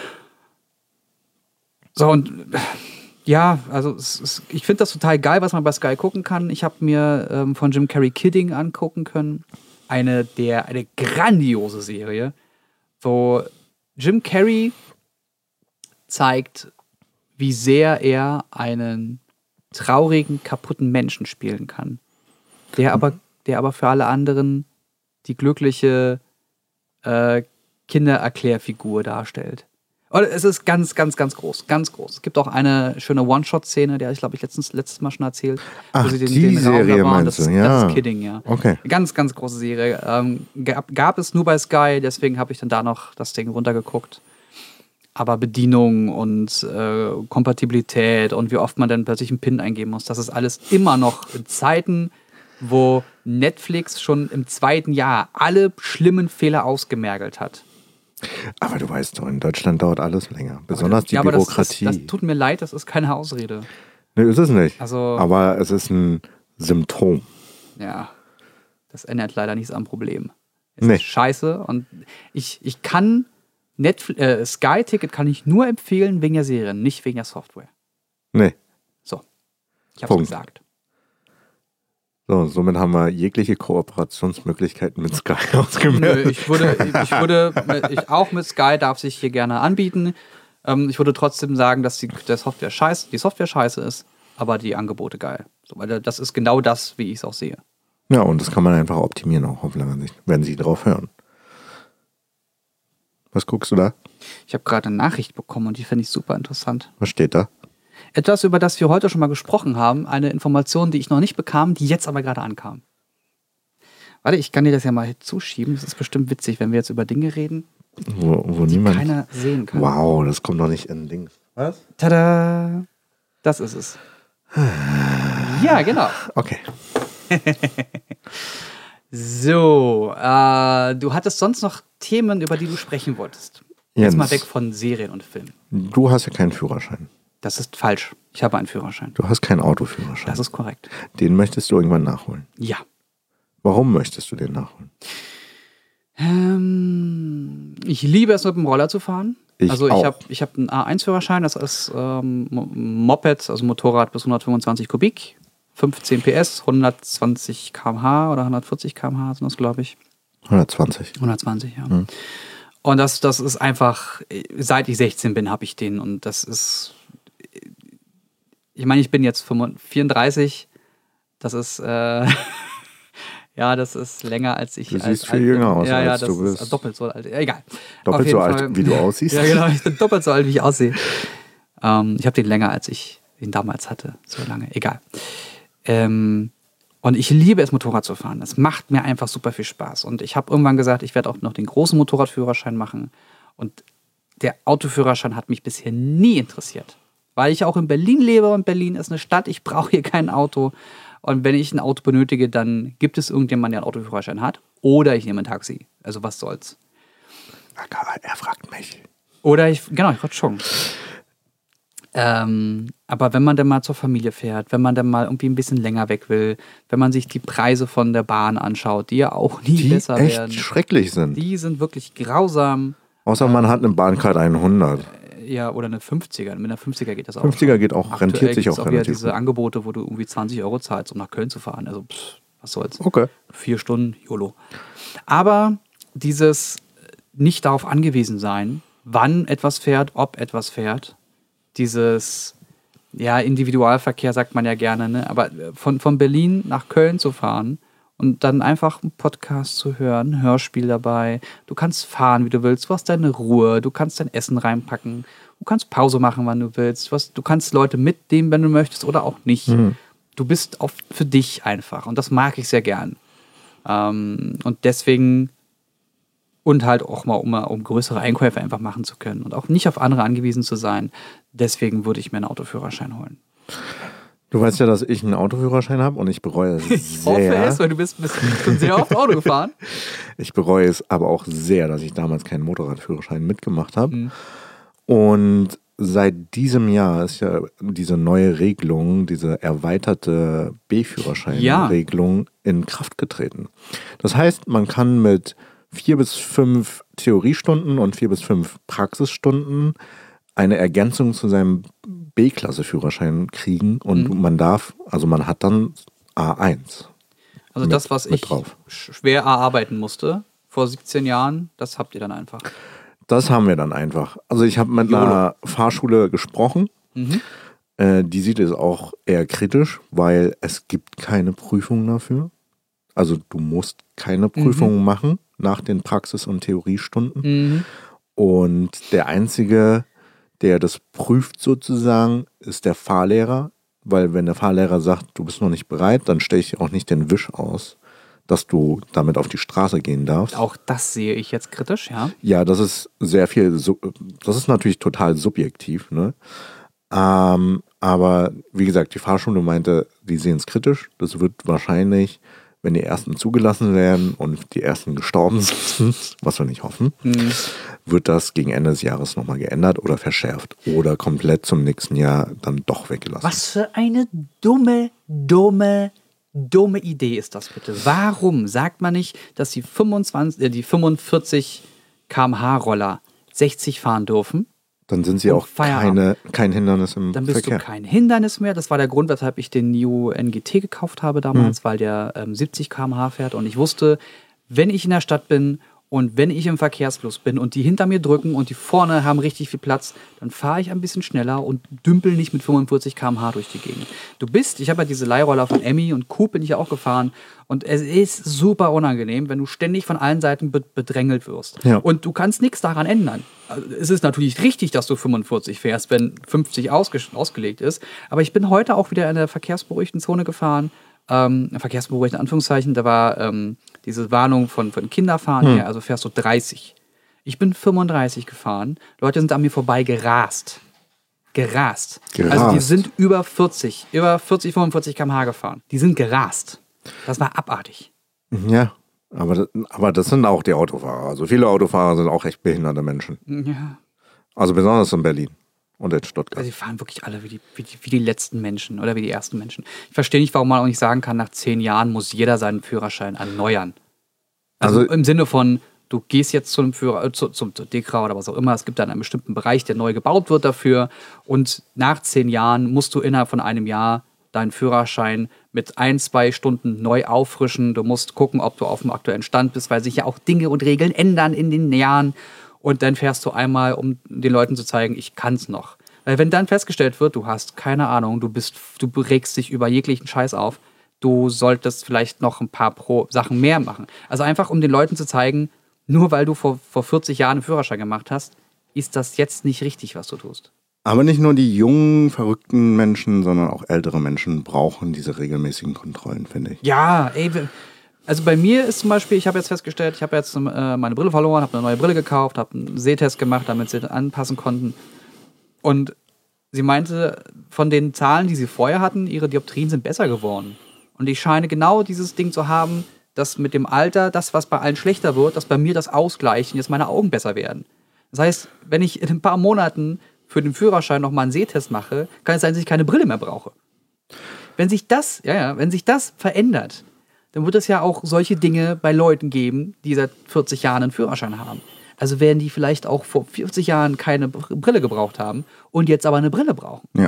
So, und äh, ja, also es, es, ich finde das total geil, was man bei Sky gucken kann. Ich habe mir ähm, von Jim Carrey Kidding angucken können. Eine der, eine grandiose Serie, wo Jim Carrey zeigt, wie sehr er einen traurigen, kaputten Menschen spielen kann. Der aber, der aber für alle anderen die glückliche äh, Kindererklärfigur darstellt. Und es ist ganz, ganz, ganz groß. Ganz groß. Es gibt auch eine schöne One-Shot-Szene, die habe ich, glaube ich, letztens, letztes Mal schon erzählt. Ach, wo sie den, die den Raum Serie da waren. meinst Das, du, ist- ja. das ist Kidding, ja. Okay. Ganz, ganz große Serie. Ähm, gab, gab es nur bei Sky, deswegen habe ich dann da noch das Ding runtergeguckt. Aber Bedienung und äh, Kompatibilität und wie oft man dann plötzlich einen PIN eingeben muss, das ist alles immer noch in Zeiten, wo Netflix schon im zweiten Jahr alle schlimmen Fehler ausgemergelt hat. Aber du weißt doch, in Deutschland dauert alles länger. Besonders die Ja, aber das, Bürokratie. das, das tut mir leid, das ist keine Ausrede. Nee, ist es nicht. Also- Aber es ist ein Symptom. Ja, das ändert leider nichts am Problem. Es Nee. ist scheiße und ich, ich kann Netflix, äh, Sky-Ticket kann ich nur empfehlen wegen der Serien, nicht wegen der Software. Nee. So, ich hab's Punkt. gesagt. So, somit haben wir jegliche Kooperationsmöglichkeiten mit Sky Nö, ausgemeldet. ich würde, ich würde, ich auch mit Sky darf sich hier gerne anbieten. Ähm, ich würde trotzdem sagen, dass die, der Software scheiße, die Software scheiße ist, aber die Angebote geil. So, weil das ist genau das, wie ich es auch sehe. Ja, und das kann man einfach optimieren auch auf lange Sicht, wenn Sie drauf hören. Was guckst du da? Ich habe gerade eine Nachricht bekommen und die finde ich super interessant. Was steht da? Etwas, über das wir heute schon mal gesprochen haben, eine Information, die ich noch nicht bekam, die jetzt aber gerade ankam. Warte, ich kann dir das ja mal zuschieben. Das ist bestimmt witzig, wenn wir jetzt über Dinge reden, Wo, wo die niemand. keiner sehen kann. Wow, das kommt doch nicht in Dings. Was? Tada! Das ist es. Ja, genau. Okay. So, äh, du hattest sonst noch Themen, über die du sprechen wolltest. Jetzt Jens. mal weg von Serien und Filmen. Du hast ja keinen Führerschein. Das ist falsch. Ich habe einen Führerschein. Du hast keinen Autoführerschein. Das ist korrekt. Den möchtest du irgendwann nachholen. Ja. Warum möchtest du den nachholen? Ähm, ich liebe es, mit dem Roller zu fahren. Ich also ich auch. habe ich hab einen A eins Führerschein, das ist ähm, Mo- Moped, also Motorrad bis hundertfünfundzwanzig Kubik, fünfzehn P S, hundertzwanzig Kilometer pro Stunde oder hundertvierzig Kilometer pro Stunde sind das, glaube ich. hundertzwanzig. hundertzwanzig, ja. Hm. Und das, das ist einfach, seit ich sechzehn bin, habe ich den. Und das ist, ich meine, ich bin jetzt vierunddreißig. Das ist, äh, ja, das ist länger als ich. Du als siehst viel jünger aus, Ja, ja, als das du ist bist. doppelt so alt. Egal. Doppelt Auf jeden so alt, Fall- wie du aussiehst? Ja, genau. Ich bin doppelt so alt, wie ich aussehe. Ähm, ich habe den länger, als ich ihn damals hatte. So lange. Egal. Ähm, und ich liebe es, Motorrad zu fahren. Es macht mir einfach super viel Spaß. Und ich habe irgendwann gesagt, ich werde auch noch den großen Motorradführerschein machen. Und der Autoführerschein hat mich bisher nie interessiert. Weil ich auch in Berlin lebe und Berlin ist eine Stadt. Ich brauche hier kein Auto. Und wenn ich ein Auto benötige, dann gibt es irgendjemanden, der einen Autoführerschein hat. Oder ich nehme ein Taxi. Also was soll's. Er fragt mich. Oder ich, genau, ich wollte schon. Ähm, aber wenn man dann mal zur Familie fährt, wenn man dann mal irgendwie ein bisschen länger weg will, wenn man sich die Preise von der Bahn anschaut, die ja auch nie Die besser echt werden, schrecklich sind. die sind wirklich grausam. Außer man hat eine Bahncard hundert. Ja, oder eine fünfziger. Mit einer fünfziger geht das auch. fünfziger geht auch, Aktuell rentiert sich gibt's auch wieder relativ diese gut. Angebote, wo du irgendwie zwanzig Euro zahlst, um nach Köln zu fahren. Also, pff, was soll's. Okay. Vier Stunden, YOLO. Aber dieses nicht darauf angewiesen sein, wann etwas fährt, ob etwas fährt, dieses, ja, Individualverkehr sagt man ja gerne, ne? Aber von, von Berlin nach Köln zu fahren und dann einfach einen Podcast zu hören, ein Hörspiel dabei, du kannst fahren, wie du willst, du hast deine Ruhe, du kannst dein Essen reinpacken, du kannst Pause machen, wann du willst, du, hast, du kannst Leute mitnehmen, wenn du möchtest oder auch nicht. Mhm. Du bist auf, für dich einfach und das mag ich sehr gern. Ähm, und deswegen und halt auch mal um, um größere Einkäufe einfach machen zu können und auch nicht auf andere angewiesen zu sein. Deswegen würde ich mir einen Autoführerschein holen. Du weißt ja, dass ich einen Autoführerschein habe und ich bereue es Ich hoffe sehr. es, weil du bist, bist schon sehr oft Auto gefahren. Ich bereue es aber auch sehr, dass ich damals keinen Motorradführerschein mitgemacht habe. Mhm. Und seit diesem Jahr ist ja diese neue Regelung, diese erweiterte B-Führerschein-Regelung in Kraft getreten. Das heißt, man kann mit vier bis fünf Theoriestunden und vier bis fünf Praxisstunden eine Ergänzung zu seinem B-Klasse-Führerschein kriegen und Mhm. man darf, also man hat dann A eins. Also Mit- das, was mit ich drauf. schwer erarbeiten musste vor siebzehn Jahren, das habt ihr dann einfach. Das haben wir dann einfach. Also ich habe mit YOLO. einer Fahrschule gesprochen. Mhm. Äh, die sieht es auch eher kritisch, weil es gibt keine Prüfung dafür. Also du musst keine Prüfungen Mhm. machen nach den Praxis- und Theoriestunden. Mhm. Und der Einzige, der das prüft sozusagen, ist der Fahrlehrer. Weil wenn der Fahrlehrer sagt, du bist noch nicht bereit, dann stelle ich auch nicht den Wisch aus, dass du damit auf die Straße gehen darfst. Auch das sehe ich jetzt kritisch, ja. Ja, das ist sehr viel, sub- das ist natürlich total subjektiv, ne? Ähm, aber wie gesagt, die Fahrschule meinte, die sehen es kritisch. Das wird wahrscheinlich, wenn die ersten zugelassen werden und die ersten gestorben sind, was wir nicht hoffen, Mhm. wird das gegen Ende des Jahres nochmal geändert oder verschärft oder komplett zum nächsten Jahr dann doch weggelassen. Was für eine dumme, dumme, dumme Idee ist das bitte? Warum sagt man nicht, dass die fünfundzwanzig, äh, die fünfundvierzig Kilometer pro Stunde Roller sechzig fahren dürfen? Dann sind sie Und auch Feierabend. keine, kein Hindernis im Dann bist Verkehr. du kein Hindernis mehr. Das war der Grund, weshalb ich den Nio N G T gekauft habe damals, Mhm. weil der ähm, siebzig Kilometer pro Stunde fährt. Und ich wusste, wenn ich in der Stadt bin und wenn ich im Verkehrsfluss bin und die hinter mir drücken und die vorne haben richtig viel Platz, dann fahre ich ein bisschen schneller und dümpel nicht mit fünfundvierzig Kilometer pro Stunde durch die Gegend. Du bist, ich habe ja diese Leihroller von Emmy und Coop bin ich ja auch gefahren und es ist super unangenehm, wenn du ständig von allen Seiten be- bedrängelt wirst. Ja. Und du kannst nichts daran ändern. Also, es ist natürlich richtig, dass du fünfundvierzig fährst, wenn fünfzig ausge ausgelegt ist. Aber ich bin heute auch wieder in der verkehrsberuhigten Zone gefahren. Ähm, verkehrsberuhigt in Anführungszeichen, da war ähm, diese Warnung von, von Kinderfahren her, also fährst du dreißig. Ich bin fünfunddreißig gefahren, Leute sind an mir vorbei gerast. Gerast. Gerast. Also die sind über vierzig, über vierzig, fünfundvierzig Kilometer pro Stunde gefahren. Die sind gerast. Das war abartig. Ja, aber, das- aber das sind auch die Autofahrer. Also viele Autofahrer sind auch echt behinderte Menschen. Ja. Also besonders in Berlin und in Stuttgart. Also die fahren wirklich alle wie die, wie, die, wie die letzten Menschen oder wie die ersten Menschen. Ich verstehe nicht, warum man auch nicht sagen kann, nach zehn Jahren muss jeder seinen Führerschein erneuern. Also, Also- im Sinne von, du gehst jetzt zum Führer, äh, zu, zum zur Dekra oder was auch immer, es gibt dann einen bestimmten Bereich, der neu gebaut wird dafür und nach zehn Jahren musst du innerhalb von einem Jahr deinen Führerschein mit ein, zwei Stunden neu auffrischen. Du musst gucken, ob du auf dem aktuellen Stand bist, weil sich ja auch Dinge und Regeln ändern in den Jahren. Und dann fährst du einmal, um den Leuten zu zeigen, ich kann's noch. Weil wenn dann festgestellt wird, du hast keine Ahnung, du bist, du regst dich über jeglichen Scheiß auf, du solltest vielleicht noch ein paar Pro Sachen mehr machen. Also einfach, um den Leuten zu zeigen, nur weil du vor, vor vierzig Jahren einen Führerschein gemacht hast, ist das jetzt nicht richtig, was du tust. Aber nicht nur die jungen, verrückten Menschen, sondern auch ältere Menschen brauchen diese regelmäßigen Kontrollen, finde ich. Ja, ey, wir- also bei mir ist zum Beispiel, ich habe jetzt festgestellt, ich habe jetzt äh, meine Brille verloren, habe eine neue Brille gekauft, habe einen Sehtest gemacht, damit sie anpassen konnten. Und sie meinte, von den Zahlen, die sie vorher hatten, ihre Dioptrien sind besser geworden. Und ich scheine genau dieses Ding zu haben, dass mit dem Alter, das, was bei allen schlechter wird, dass bei mir das ausgleicht und jetzt meine Augen besser werden. Das heißt, wenn ich in ein paar Monaten für den Führerschein nochmal einen Sehtest mache, kann es sein, dass ich keine Brille mehr brauche. Wenn sich das, ja, ja, wenn sich das verändert, dann wird es ja auch solche Dinge bei Leuten geben, die seit vierzig Jahren einen Führerschein haben. Also werden die vielleicht auch vor vierzig Jahren keine Brille gebraucht haben und jetzt aber eine Brille brauchen. Ja.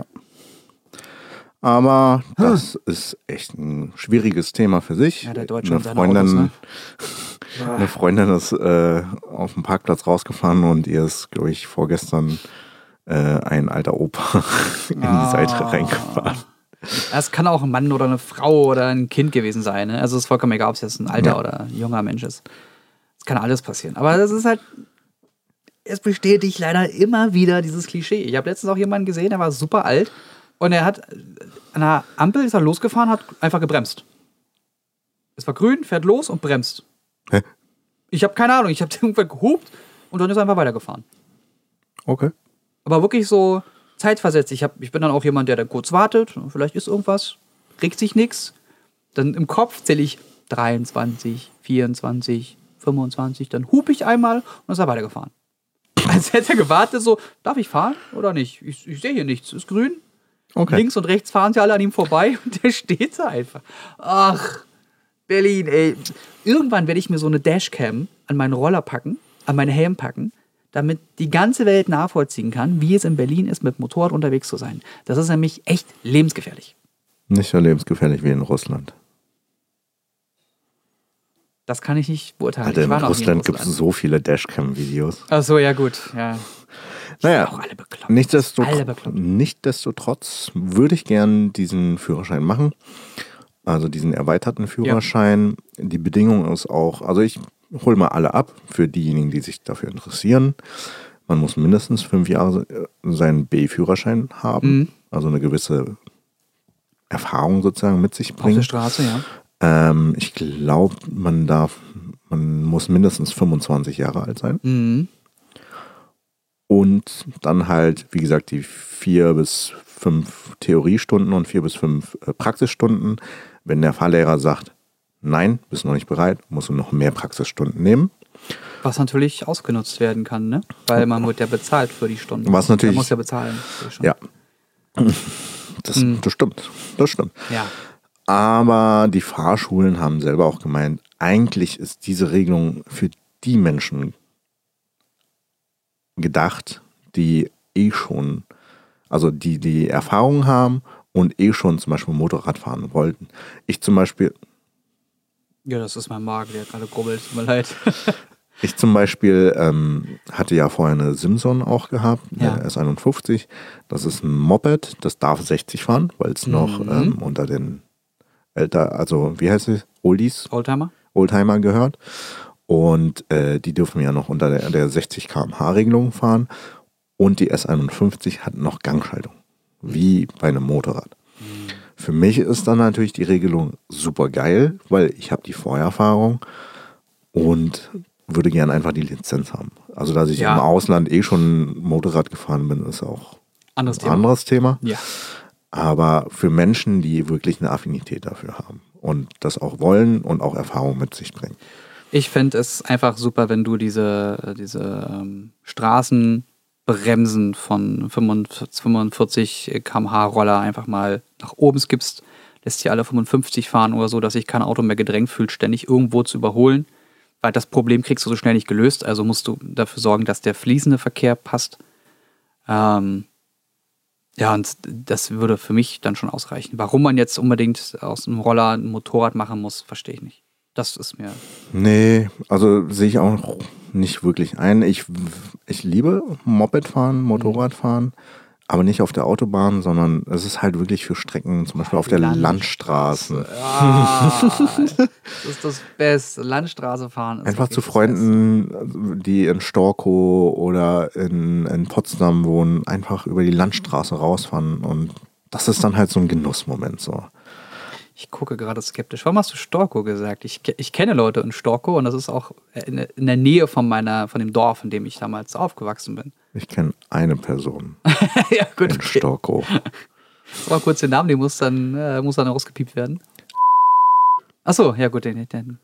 Aber das ist echt ein schwieriges Thema für sich. Ja, der Deutsche eine und seine Freundin, Autos, ne? eine Freundin ist äh, auf dem Parkplatz rausgefahren und ihr ist, glaube ich, vorgestern äh, ein alter Opa in die Seite reingefahren. Es kann auch ein Mann oder eine Frau oder ein Kind gewesen sein. Ne? Also es ist vollkommen egal, ob es jetzt ein alter Ja. oder ein junger Mensch ist. Es kann alles passieren. Aber das ist halt, es bestätigt leider immer wieder dieses Klischee. Ich habe letztens auch jemanden gesehen, der war super alt und er hat an einer Ampel ist er losgefahren, hat einfach gebremst. Es war grün, fährt los und bremst. Hä? Ich habe keine Ahnung, ich habe irgendwann gehupt und dann ist er einfach weitergefahren. Okay. Aber wirklich so zeitversetzt. Ich, hab, ich bin dann auch jemand, der dann kurz wartet. Vielleicht ist irgendwas, regt sich nichts. Dann im Kopf zähle ich dreiundzwanzig, vierundzwanzig, fünfundzwanzig. Dann hupe ich einmal und dann ist er weitergefahren. Als hätte er gewartet, so, darf ich fahren oder nicht? Ich, ich sehe hier nichts. Ist grün. Okay. Links und rechts fahren sie alle an ihm vorbei und der steht da einfach. Ach, Berlin, ey. Irgendwann werde ich mir so eine Dashcam an meinen Roller packen, an meinen Helm packen, damit die ganze Welt nachvollziehen kann, wie es in Berlin ist, mit Motorrad unterwegs zu sein. Das ist nämlich echt lebensgefährlich. Nicht so lebensgefährlich wie in Russland. Das kann ich nicht beurteilen. Alter, ich in war noch nie Russland gibt es so viele Dashcam-Videos. Ach so, ja gut. Ja. Naja, auch alle bekloppt. nichtsdestotr- Alle bekloppt. nichtsdestotrotz würde ich gern diesen Führerschein machen. Also diesen erweiterten Führerschein. Die Bedingung ist auch, also ich hole mal alle ab für diejenigen, die sich dafür interessieren. Man muss mindestens fünf Jahre seinen B-Führerschein haben, Mhm. also eine gewisse Erfahrung sozusagen mit sich Auf der bringen. Straße, ja. Ähm, ich glaube, man darf, man muss mindestens fünfundzwanzig Jahre alt sein. Mhm. Und dann halt, wie gesagt, die vier bis fünf Theoriestunden und vier bis fünf äh, Praxisstunden. Wenn der Fahrlehrer sagt, nein, bist noch nicht bereit, musst du noch mehr Praxisstunden nehmen. Was natürlich ausgenutzt werden kann, ne? Weil man wird ja bezahlt für die Stunden. Was natürlich- Man muss ja bezahlen für die Stunden. Ja, das, Hm. das stimmt. Das stimmt. Ja. Aber die Fahrschulen haben selber auch gemeint, eigentlich ist diese Regelung für die Menschen gedacht, die eh schon, also die die Erfahrung haben und eh schon zum Beispiel Motorrad fahren wollten. Ich zum Beispiel, Ja, das ist mein Magen, der gerade grubbelt. Tut mir leid. ich zum Beispiel ähm, hatte ja vorher eine Simson auch gehabt, Ja. eine S einundfünfzig. Das ist ein Moped, das darf sechzig fahren, weil es noch Mhm. ähm, unter den älter, also wie heißt es, Oldies, Oldtimer? Oldtimer gehört. Und äh, die dürfen ja noch unter der, der sechzig Kilometer pro Stunde Regelung fahren. Und die S einundfünfzig hat noch Gangschaltung, wie bei einem Motorrad. Für mich ist dann natürlich die Regelung super geil, weil ich habe die Vorerfahrung und würde gerne einfach die Lizenz haben. Also, dass ich Ja. im Ausland eh schon Motorrad gefahren bin, ist auch Anderes ein Thema. anderes Thema. Ja. Aber für Menschen, die wirklich eine Affinität dafür haben und das auch wollen und auch Erfahrung mit sich bringen. Ich fände es einfach super, wenn du diese, diese ähm, Straßenbremsen von fünfundvierzig Kilometer pro Stunde Roller einfach mal nach oben skippst, lässt sie alle fünfundfünfzig fahren oder so, dass sich kein Auto mehr gedrängt fühlt, ständig irgendwo zu überholen. Weil das Problem kriegst du so schnell nicht gelöst, also musst du dafür sorgen, dass der fließende Verkehr passt. Ähm, ja, und das würde für mich dann schon ausreichen. Warum man jetzt unbedingt aus einem Roller ein Motorrad machen muss, verstehe ich nicht. Das ist mir... Nee, also sehe ich auch nicht wirklich ein. Ich, ich liebe Mopedfahren, Motorradfahren, aber nicht auf der Autobahn, sondern es ist halt wirklich für Strecken, zum Beispiel auf der Landstraße. Ah, das ist das Beste. Landstraße fahren ist Einfach zu wirklich das Freunden, die in Storkow oder in, in Potsdam wohnen, einfach über die Landstraße rausfahren und das ist dann halt so ein Genussmoment so. Beste. Ich gucke gerade skeptisch. Warum hast du Storkow gesagt? Ich, ich kenne Leute in Storkow und das ist auch in, in der Nähe von meiner, von dem Dorf, in dem ich damals aufgewachsen bin. Ich kenne eine Person Ja, gut. in Okay. Storkow. Sag mal kurz den Namen, der muss dann, äh, muss dann rausgepiept werden. Achso, ja gut, den, den.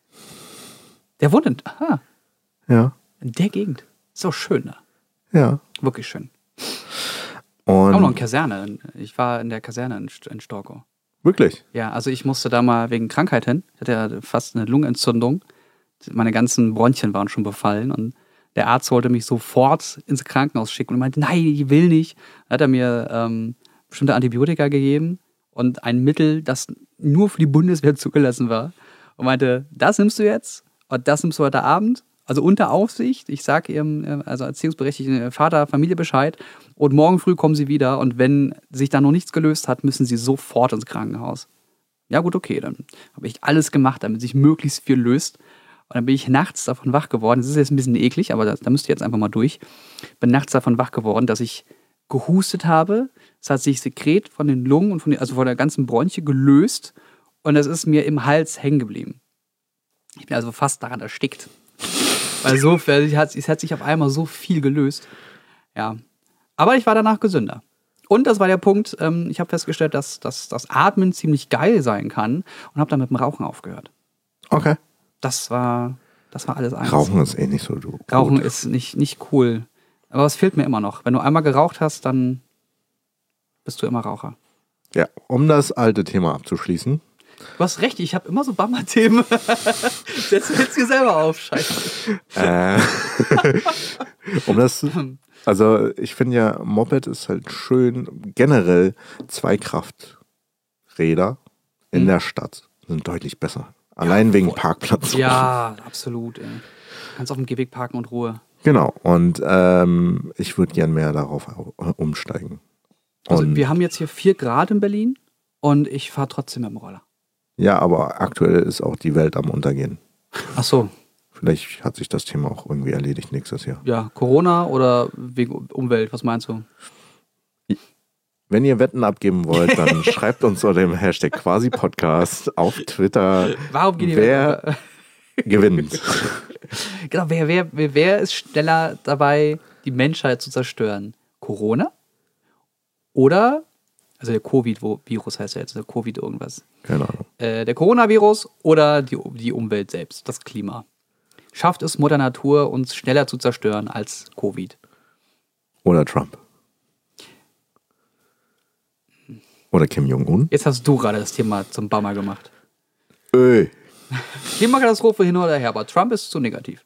Der wohnt in, aha, Ja, in der Gegend. Ist auch schön da. ja. Wirklich schön. Auch noch in Und Kaserne. Ich war in der Kaserne in, St- in Storkow. wirklich? Ja, also ich musste da mal wegen Krankheit hin. Ich hatte ja fast eine Lungenentzündung. Meine ganzen Bronchien waren schon befallen und der Arzt wollte mich sofort ins Krankenhaus schicken und meinte, nein, ich will nicht. Dann hat er mir ähm, bestimmte Antibiotika gegeben und ein Mittel, das nur für die Bundeswehr zugelassen war. Und meinte, das nimmst du jetzt und das nimmst du heute Abend. Also unter Aufsicht. Ich sage ihrem, äh, also erziehungsberechtigten Vater, Familie Bescheid. Und morgen früh kommen sie wieder. Und wenn sich da noch nichts gelöst hat, müssen sie sofort ins Krankenhaus. Ja gut, okay, dann habe ich alles gemacht, damit sich möglichst viel löst. Und dann bin ich nachts davon wach geworden. Das ist jetzt ein bisschen eklig, aber da, da müsst ihr jetzt einfach mal durch. Bin nachts davon wach geworden, dass ich gehustet habe. Es hat sich Sekret von den Lungen und von den, also von der ganzen Bronchie gelöst. Und das ist mir im Hals hängen geblieben. Ich bin also fast daran erstickt. Weil so, es hat, es hat sich auf einmal so viel gelöst. Ja. Aber ich war danach gesünder. Und das war der Punkt, ähm, ich habe festgestellt, dass, dass das Atmen ziemlich geil sein kann und habe dann mit dem Rauchen aufgehört. Okay. Das war, das war alles eins. Rauchen ist eh nicht so du. Rauchen gut. ist nicht, nicht cool. Aber es fehlt mir immer noch. Wenn du einmal geraucht hast, dann bist du immer Raucher. Ja, um das alte Thema abzuschließen. Du hast recht, ich habe immer so Bammer-Themen. Setz jetzt hier selber auf, scheiße. Äh, um das, also ich finde ja, Moped ist halt schön. Generell Zweikrafträder in Mhm. der Stadt sind deutlich besser. Allein wegen voll. Parkplatz. Ja, absolut. Ey. Kannst auf dem Gehweg parken und Ruhe. Genau, und ähm, ich würde gern mehr darauf umsteigen. Also Und, wir haben jetzt hier vier Grad in Berlin und ich fahre trotzdem mit dem Roller. ja, aber aktuell ist auch die Welt am Untergehen. Ach so, Vielleicht hat sich das Thema auch irgendwie erledigt nächstes Jahr. ja, Corona oder wegen Umwelt, was meinst du? Wenn ihr Wetten abgeben wollt, dann schreibt uns unter dem Hashtag Quasi-Podcast auf Twitter, Warum gehen die wer Welt gewinnt. Genau, wer, wer, wer, wer ist schneller dabei, die Menschheit zu zerstören? Corona? Oder, also der Covid-Virus heißt ja jetzt, der Covid irgendwas. Keine Ahnung. Äh, der Coronavirus oder die, die Umwelt selbst, das Klima. Schafft es Mutter Natur, uns schneller zu zerstören als Covid? Oder Trump. Oder Kim Jong-un. Jetzt hast du gerade das Thema zum Bummer gemacht. Öh. Klimakatastrophe hin oder her, aber Trump ist zu negativ.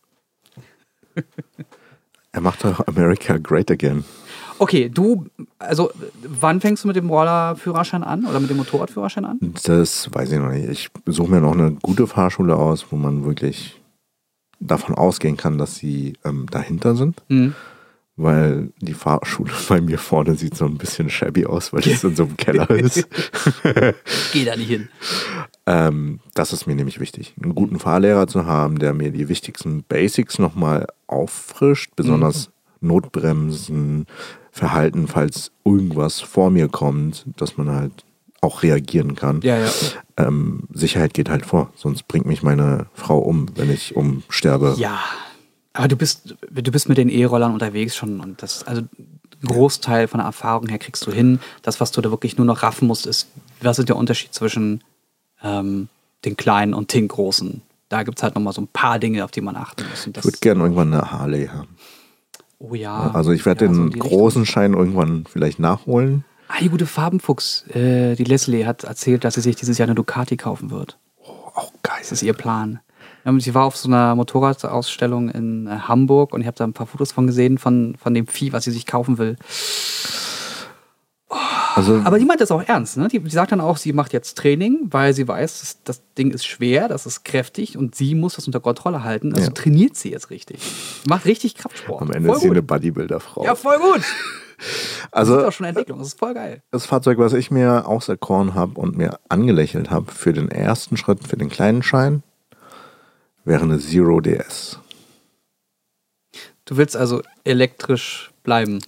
Er macht doch America great again. Okay, du, also wann fängst du mit dem Rollerführerschein an oder mit dem Motorradführerschein an? Das weiß ich noch nicht. Ich suche mir noch eine gute Fahrschule aus, wo man wirklich davon ausgehen kann, dass sie ähm, dahinter sind. Mhm. Weil die Fahrschule bei mir vorne sieht so ein bisschen shabby aus, weil es in so einem Keller ist. Geh da nicht hin. ähm, das ist mir nämlich wichtig, einen guten Fahrlehrer zu haben, der mir die wichtigsten Basics nochmal auffrischt, besonders mhm. Notbremsen, Verhalten, falls irgendwas vor mir kommt, dass man halt auch reagieren kann. Ja, ja. Ähm, Sicherheit geht halt vor, sonst bringt mich meine Frau um, wenn ich umsterbe. Ja, aber du bist, du bist mit den E-Rollern unterwegs schon und das, also einen Großteil von der Erfahrung her kriegst du hin. Das, was du da wirklich nur noch raffen musst, ist, was ist der Unterschied zwischen ähm, den Kleinen und den Großen? Da gibt es halt nochmal so ein paar Dinge, auf die man achten muss. Und das, Ich würde gerne irgendwann eine Harley haben. Oh ja. Also ich werde ja, so den in die großen Richtung. Schein irgendwann vielleicht nachholen. Ah, die gute Farbenfuchs, äh, die Leslie hat erzählt, dass sie sich dieses Jahr eine Ducati kaufen wird. Oh, auch geil. Das ist ihr Plan. Ähm, Sie war auf so einer Motorradausstellung in äh, Hamburg und ich habe da ein paar Fotos von gesehen, von, von dem Vieh, was sie sich kaufen will. Also, Aber die meint das auch ernst. Ne? Die, die sagt dann auch, sie macht jetzt Training, weil sie weiß, das, das Ding ist schwer, das ist kräftig und sie muss das unter Kontrolle halten. Also Ja. trainiert sie jetzt richtig. Macht richtig Kraftsport. am Ende voll ist sie gut. eine Bodybuilder-Frau. Ja, voll gut. Das ist also auch schon eine Entwicklung. Das ist voll geil. das Fahrzeug, was ich mir auserkoren habe und mir angelächelt habe für den ersten Schritt, für den kleinen Schein, wäre eine Zero D S. Du willst also elektrisch bleiben.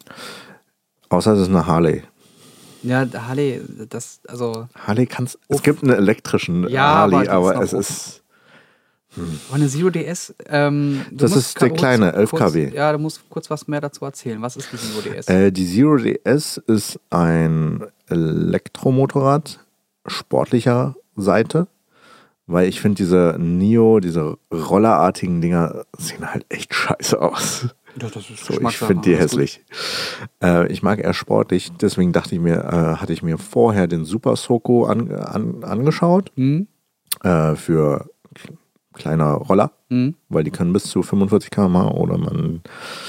Außer es ist eine Harley. Ja, Harley, das, also. Harley kannst, es gibt einen elektrischen Ja, Harley, aber aber, das ist noch es ist, Aber eine Zero D S, ähm, du Das musst ist der kurz- kleine, elf kurz- Kilowatt. Ja, du musst kurz was mehr dazu erzählen. Was ist die Zero D S? äh, die Zero D S ist ein Elektromotorrad sportlicher Seite, weil ich finde diese Nio, diese rollerartigen Dinger sehen halt echt scheiße aus. Ja, das ist So, ich Geschmackssache, finde die alles gut. hässlich. Äh, ich mag eher sportlich, deswegen dachte ich mir, äh, hatte ich mir vorher den Super Soco an, an, angeschaut Hm? äh, für kleiner Roller, Hm? weil die können bis zu fünfundvierzig Kilometer pro Stunde oder man,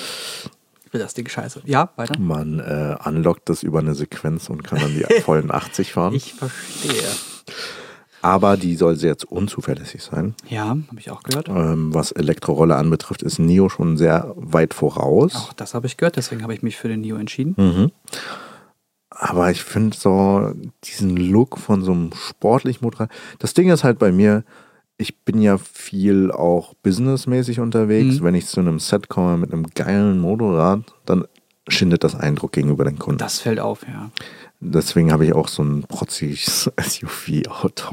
Ich will das Ding scheiße. Ja, weiter. man äh, unlockt das über eine Sequenz und kann dann die vollen achtzig fahren. Ich verstehe. Aber die soll sehr unzuverlässig sein. Ja, habe ich auch gehört. Ähm, was Elektroroller anbetrifft, ist Nio schon sehr weit voraus. Auch das habe ich gehört, deswegen habe ich mich für den Nio entschieden. Mhm. Aber ich finde so diesen Look von so einem sportlichen Motorrad. Das Ding ist halt bei mir, ich bin ja viel auch businessmäßig unterwegs. Mhm. Wenn ich zu einem Set komme mit einem geilen Motorrad, dann schindet das Eindruck gegenüber den Kunden. Das fällt auf, ja. Deswegen habe ich auch so ein protziges S U V-Auto.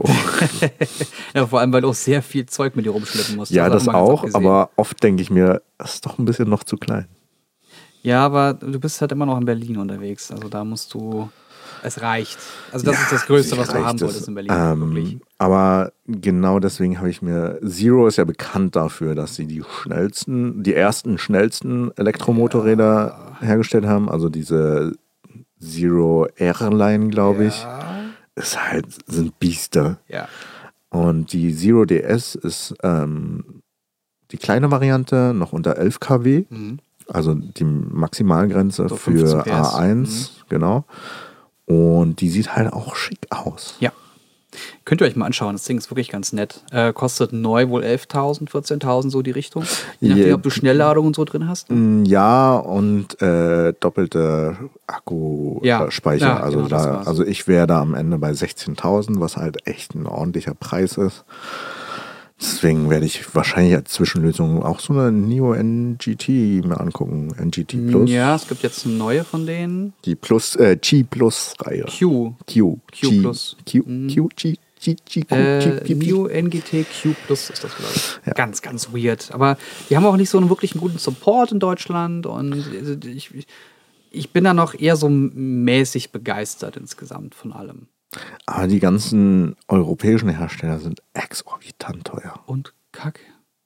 Ja, vor allem, weil du auch sehr viel Zeug mit dir rumschleppen musst. Ja, hat das man ganz auch, abgesehen. aber oft denke ich mir, das ist doch ein bisschen noch zu klein. Ja, aber du bist halt immer noch in Berlin unterwegs. Also da musst du. Es reicht. Also das Ja, ist das Größte, sich was du reicht haben es. wolltest in Berlin. wirklich. Ähm, aber genau deswegen habe ich mir, Zero ist ja bekannt dafür, dass sie die schnellsten, die ersten schnellsten Elektromotorräder hergestellt haben. Also diese Zero Airline, glaube ich, Ja. ist halt, sind Biester. Ja. Und die Zero D S ist ähm, die kleine Variante, noch unter elf Kilowatt. Mhm. Also die Maximalgrenze So für fünfzehn P S. A eins, genau. Und die sieht halt auch schick aus. Ja. Könnt ihr euch mal anschauen, das Ding ist wirklich ganz nett. Äh, kostet neu wohl elftausend, vierzehntausend, so die Richtung. Je nachdem, Ja. ob du Schnellladung und so drin hast. Mm, Ja, und äh, doppelte Akkuspeicher. Ja. Äh, Speicher. Ja, also, genau, das da, war's. also ich wäre da am Ende bei sechzehntausend, was halt echt ein ordentlicher Preis ist. Deswegen werde ich wahrscheinlich als Zwischenlösung auch so eine Neo N G T mir angucken. N G T Plus. Ja, es gibt jetzt eine neue von denen. Die Plus, äh, G Plus Reihe. Q. Q. Q G, Plus. Q, Mhm. Q, G, G, G, Q, Äh, G, G, G. Neo N G T Q Plus ist das, glaube ich. Ja. Ganz, ganz weird. Aber die haben auch nicht so einen wirklich guten Support in Deutschland und ich, ich bin da noch eher so mäßig begeistert insgesamt von allem. Aber die ganzen europäischen Hersteller sind exorbitant teuer. Und Kacke.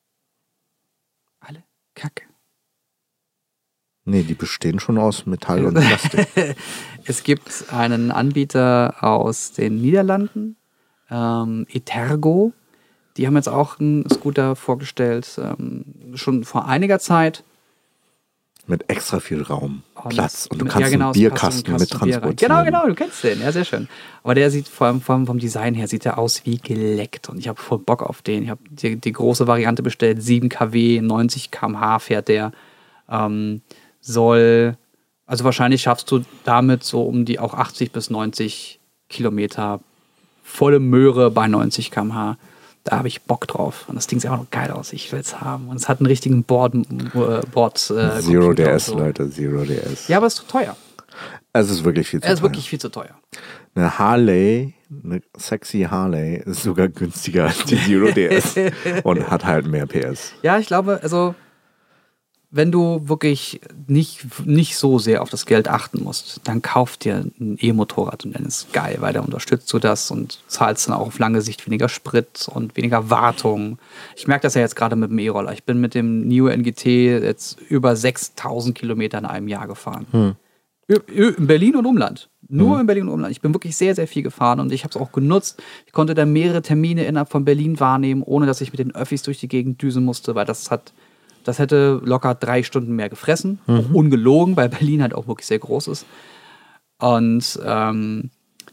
Alle Kacke. Nee, die bestehen schon aus Metall und Plastik. Es gibt einen Anbieter aus den Niederlanden, ähm, Etergo. Die haben jetzt auch einen Scooter vorgestellt, ähm, schon vor einiger Zeit. Mit extra viel Raum, Und Platz. Und du mit- kannst ja, genau, einen es Bierkasten passt mit so ein Kasten Bier rein. transportieren. Genau, genau, du kennst den. Ja, sehr schön. Aber der sieht vor allem vom, vom Design her sieht er aus wie geleckt. Und ich habe voll Bock auf den. Ich habe die, die große Variante bestellt. sieben Kilometer, neunzig Kilometer pro Stunde fährt der. Ähm, soll, also wahrscheinlich schaffst du damit so um die auch achtzig bis neunzig Kilometer volle Möhre bei neunzig Kilometer pro Stunde. Da habe ich Bock drauf. Und das Ding sieht auch noch geil aus. Ich will es haben. Und es hat einen richtigen Board. Äh, Board äh, Zero Computer D und S, so. Leute, Zero D S. Ja, aber es ist zu teuer. Es ist wirklich viel zu Er ist teuer. wirklich viel zu teuer. Eine Harley, eine sexy Harley, ist sogar günstiger als die Zero D S und hat halt mehr P S. Ja, ich glaube, also wenn du wirklich nicht, nicht so sehr auf das Geld achten musst, dann kauf dir ein E-Motorrad und dann ist geil, weil da unterstützt du das und zahlst dann auch auf lange Sicht weniger Sprit und weniger Wartung. Ich merke das ja jetzt gerade mit dem E-Roller. Ich bin mit dem Neo N G T jetzt über sechstausend Kilometer in einem Jahr gefahren. Hm. Ü- ü- In Berlin und Umland. Nur in Berlin und Umland. Ich bin wirklich sehr, sehr viel gefahren und ich habe es auch genutzt. Ich konnte dann mehrere Termine innerhalb von Berlin wahrnehmen, ohne dass ich mit den Öffis durch die Gegend düsen musste, weil das hat, das hätte locker drei Stunden mehr gefressen. Auch ungelogen, weil Berlin halt auch wirklich sehr groß ist. Und ähm,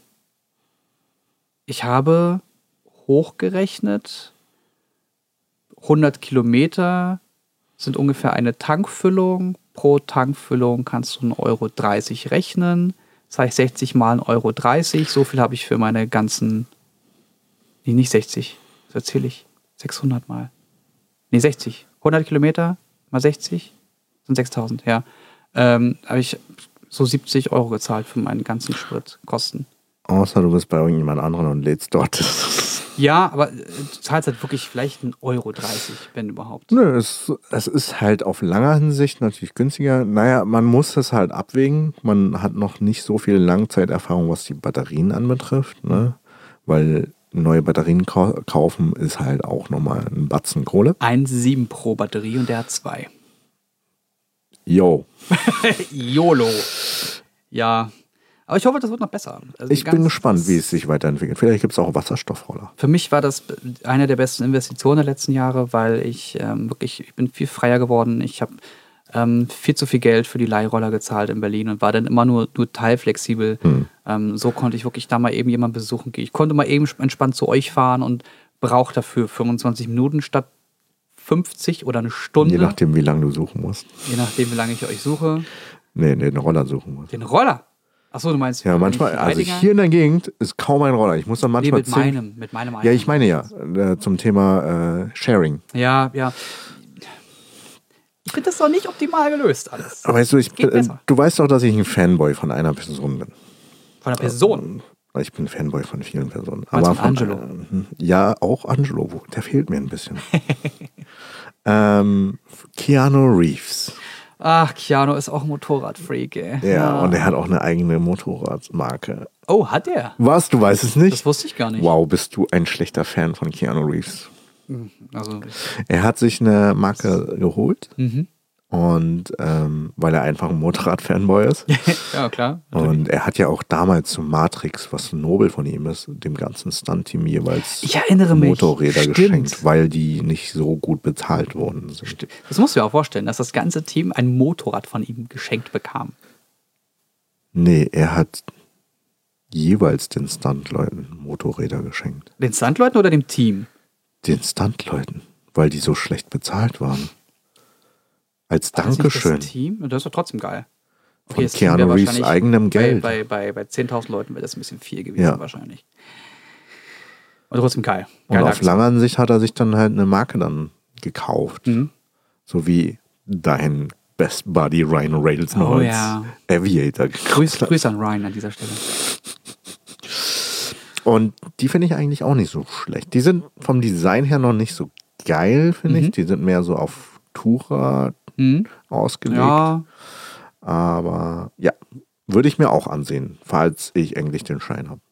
ich habe hochgerechnet, hundert Kilometer sind ungefähr eine Tankfüllung. Pro Tankfüllung kannst du einen Euro dreißig rechnen. Das heißt sechzig mal ein Euro dreißig. So viel habe ich für meine ganzen. Nee, nicht sechzig. Das erzähle ich. sechshundert mal. Nee, sechzig. hundert Kilometer mal sechzig sind sechstausend, ja. Ähm, habe ich so siebzig Euro gezahlt für meinen ganzen Spritkosten. Außer du bist bei irgendjemand anderen und lädst dort. Ja, aber äh, du zahlst halt wirklich vielleicht einen Euro dreißig, wenn überhaupt. Nö, es, es ist halt auf langer Hinsicht natürlich günstiger. Naja, man muss das halt abwägen. Man hat noch nicht so viel Langzeiterfahrung, was die Batterien anbetrifft, ne? Weil neue Batterien kau- kaufen ist halt auch nochmal ein Batzen Kohle. eins Komma sieben pro Batterie und der hat zwei. Yo, YOLO. Ja. Aber ich hoffe, das wird noch besser. Also ich ganz- bin gespannt, wie es sich weiterentwickelt. Vielleicht gibt es auch Wasserstoffroller. Für mich war das eine der besten Investitionen der letzten Jahre, weil ich ähm, wirklich, ich bin viel freier geworden. Ich habe ähm, viel zu viel Geld für die Leihroller gezahlt in Berlin und war dann immer nur, nur teilflexibel. Hm. Ähm, so konnte ich wirklich da mal eben jemanden besuchen gehen. Ich konnte mal eben entspannt zu euch fahren und brauche dafür fünfundzwanzig Minuten statt fünfzig oder eine Stunde. Je nachdem, wie lange du suchen musst. Je nachdem, wie lange ich euch suche. Nee, nee, den Roller suchen musst. Den Roller. Achso, du meinst. Ja, manchmal, den also Leidinger? hier in der Gegend ist kaum ein Roller. Ich muss dann Nee, manchmal mit zehn- meinem, mit meinem Ja, ich meine ja, äh, zum Thema äh, Sharing. Ja, ja. Ich finde das doch nicht optimal gelöst alles. Aber weißt du, ich, Geht bin- besser. du weißt doch, dass ich ein Fanboy von einer Person bin. Von der Person. Ich bin Fanboy von vielen Personen. Meinst du Aber von Angelo? äh, ja, auch Angelo. wo- Der fehlt mir ein bisschen. ähm, Keanu Reeves. Ach, Keanu ist auch Motorradfreak, ey. Ja, und er hat auch eine eigene Motorradmarke. Oh, hat er? Was? Du weißt es nicht? Das wusste ich gar nicht. Wow, bist du ein schlechter Fan von Keanu Reeves? Also, Er hat sich eine Marke geholt. mhm. Und ähm, weil er einfach ein Motorrad-Fanboy ist. Ja, klar. Und er hat ja auch damals zu Matrix, was nobel von ihm ist, dem ganzen Stunt-Team jeweils Ich erinnere mich. Motorräder Stimmt. geschenkt, weil die nicht so gut bezahlt worden sind. Das musst du dir auch vorstellen, dass das ganze Team ein Motorrad von ihm geschenkt bekam. Nee, er hat jeweils den Stuntleuten Motorräder geschenkt. Den Stuntleuten oder dem Team? Den Stuntleuten, weil die so schlecht bezahlt waren. Als War das nicht Dankeschön. Das Team? Das ist doch trotzdem geil. Von das Team Keanu wäre Reeves wahrscheinlich eigenem bei, Geld. Bei, bei, bei zehntausend Leuten wäre das ein bisschen viel gewesen Ja. wahrscheinlich. Aber trotzdem geil. Und Geile auf Aktion. lange Sicht hat er sich dann halt eine Marke dann gekauft. Mhm. So wie dein Best Buddy Ryan Reynolds noch Oh als ja. Aviator Grüß, gekauft hat. Grüß an Ryan an dieser Stelle. Und die finde ich eigentlich auch nicht so schlecht. Die sind vom Design her noch nicht so geil, finde Mhm. ich. Die sind mehr so auf Tourer Mhm. ausgelegt. Ja, Aber ja, würde ich mir auch ansehen, falls ich endlich den Schein habe.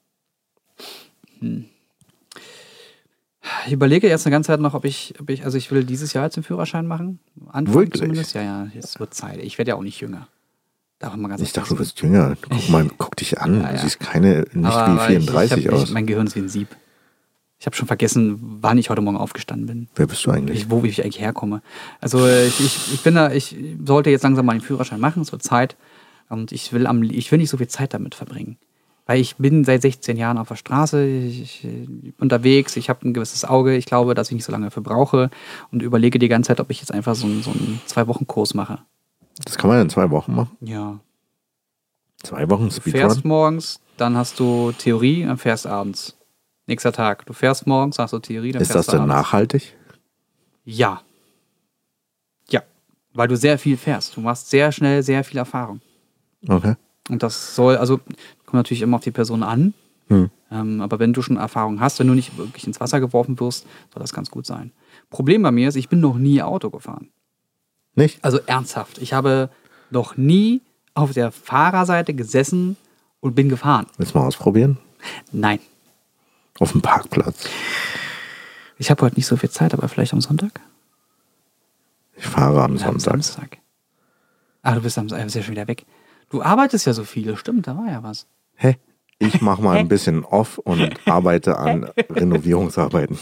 ich überlege jetzt eine ganze Zeit noch, ob ich, ob ich, also ich will dieses Jahr jetzt den Führerschein machen. Anfangen Wirklich? zumindest. Ja, ja, jetzt wird Zeit. Ich werde ja auch nicht jünger. Darf man ganz Ich dachte, du vergessen. bist jünger. Guck mal, guck dich an. Ja, ja. Du siehst keine, nicht Aber- wie aber vierunddreißig ich, ich hab, aus. Ich, mein Gehirn ist wie ein Sieb. Ich habe schon vergessen, wann ich heute Morgen aufgestanden bin. Wer bist du eigentlich? Ich, wo ich eigentlich herkomme. Also ich, ich, ich bin da, ich sollte jetzt langsam mal den Führerschein machen, es wird Zeit. Und ich will am, ich will nicht so viel Zeit damit verbringen. Weil ich bin seit sechzehn Jahren auf der Straße, ich, ich unterwegs, ich habe ein gewisses Auge, ich glaube, dass ich nicht so lange dafür brauche und überlege die ganze Zeit, ob ich jetzt einfach so einen, so einen Zwei-Wochen-Kurs mache. Das kann man in zwei Wochen machen. Ja. Zwei Wochen Du fährst Speedrun. morgens, dann hast du Theorie, dann fährst du abends. Nächster Tag. Du fährst morgens, hast du Theorie, dann Ist das fährst du denn abends. nachhaltig? Ja. Ja. Weil du sehr viel fährst. Du machst sehr schnell sehr viel Erfahrung. Okay. Und das soll, also kommt natürlich immer auf die Person an. Hm. Ähm, aber wenn du schon Erfahrung hast, wenn du nicht wirklich ins Wasser geworfen wirst, soll das ganz gut sein. Problem bei mir ist, ich bin noch nie Auto gefahren. Nicht? Also ernsthaft. Ich habe noch nie auf der Fahrerseite gesessen und bin gefahren. Willst du mal ausprobieren? Nein. Auf dem Parkplatz. Ich habe heute nicht so viel Zeit, aber vielleicht am Sonntag? Ich fahre am Oder am Sonntag. Samstag. Ah, du bist, am, äh, bist ja schon wieder weg. Du arbeitest ja so viel, stimmt, da war ja was. Hä? Ich mache mal ein bisschen off und arbeite an Renovierungsarbeiten.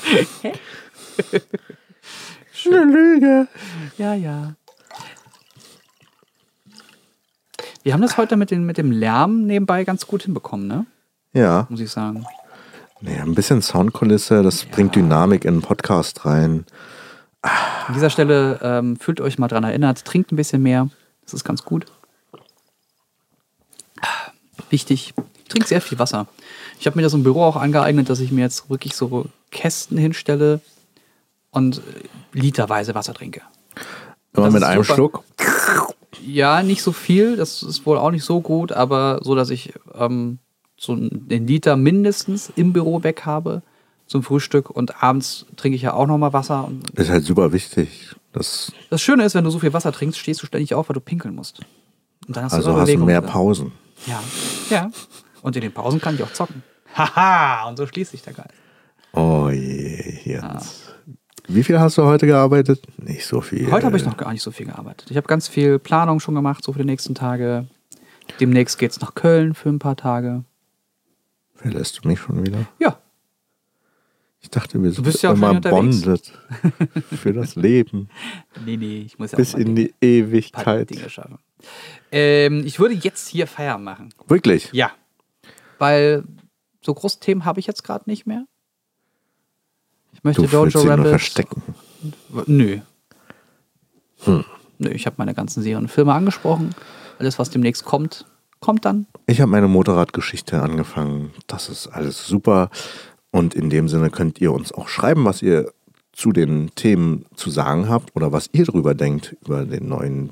Eine Lüge. Ja, ja. Wir haben das heute mit, den, mit dem Lärm nebenbei ganz gut hinbekommen, ne? Ja, Muss ich sagen. nee, ein bisschen Soundkulisse, das bringt Dynamik in den Podcast rein. An dieser Stelle ähm, fühlt euch mal dran erinnert, trinkt ein bisschen mehr. Das ist ganz gut. Wichtig. Ich trinke sehr viel Wasser. Ich habe mir das im Büro auch angeeignet, dass ich mir jetzt wirklich so Kästen hinstelle und äh, literweise Wasser trinke. Immer Das mit ist einem super. Schluck. Ja, nicht so viel, das ist wohl auch nicht so gut, aber so, dass ich ähm, so einen Liter mindestens im Büro weg habe zum Frühstück und abends trinke ich ja auch nochmal Wasser. Und Ist halt super wichtig. Das, das Schöne ist, wenn du so viel Wasser trinkst, stehst du ständig auf, weil du pinkeln musst. Und dann hast also du immer hast du Bewegung mehr drin. Pausen. Ja, ja. Und in den Pausen kann ich auch zocken. Haha, und so schließt sich der Geist. Oh je, jetzt. Wie viel hast du heute gearbeitet? Nicht so viel. Heute habe ich noch gar nicht so viel gearbeitet. Ich habe ganz viel Planung schon gemacht, so für die nächsten Tage. Demnächst geht's nach Köln für ein paar Tage. Verlässt du mich schon wieder? Ja, Ich dachte, wir sind bist ja auch immer schon unterwegs. bonded für das Leben. nee, nee, ich muss ja Bis auch mal in Dinge- die paar Ewigkeit. Dinge schaffen. Ähm, ich würde jetzt hier Feierabend machen. Wirklich? Ja. Weil so große Themen habe ich jetzt gerade nicht mehr. Ich möchte Du willst Jojo sie nur Rabbit. verstecken. Nö. Hm. Nö, ich habe meine ganzen Serien und Filme angesprochen. Alles, was demnächst kommt, kommt dann. Ich habe meine Motorradgeschichte angefangen. Das ist alles super. Und in dem Sinne könnt ihr uns auch schreiben, was ihr zu den Themen zu sagen habt oder was ihr drüber denkt, über den neuen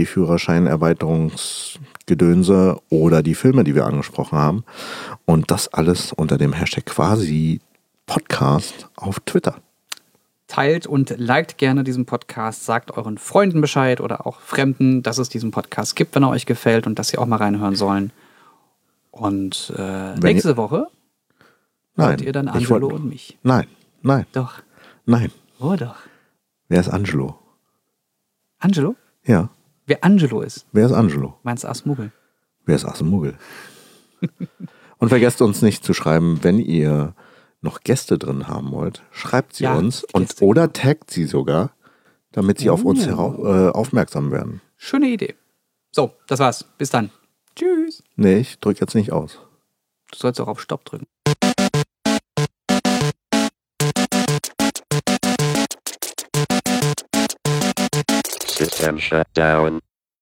B-Führerschein-Erweiterungsgedönse oder die Filme, die wir angesprochen haben. Und das alles unter dem Hashtag quasi Podcast auf Twitter. Teilt und liked gerne diesen Podcast, sagt euren Freunden Bescheid oder auch Fremden, dass es diesen Podcast gibt, wenn er euch gefällt und dass sie auch mal reinhören sollen. Und äh, nächste Woche Nein, hört ihr dann ich Angelo wollt- und mich. Nein, nein, Doch. nein. Oh doch. Wer ist Angelo? Angelo? Ja, Wer Angelo ist? wer ist Angelo? Meinst du Asmugel? Wer ist Asmugel? Und vergesst uns nicht zu schreiben, wenn ihr noch Gäste drin haben wollt, schreibt sie Ja, uns und Gäste. oder taggt sie sogar, damit sie auf uns Oh. herau- äh, aufmerksam werden. Schöne Idee. So, das war's. Bis dann. Tschüss. Nee, ich drück jetzt nicht aus. Du sollst auch auf Stopp drücken. System shut down.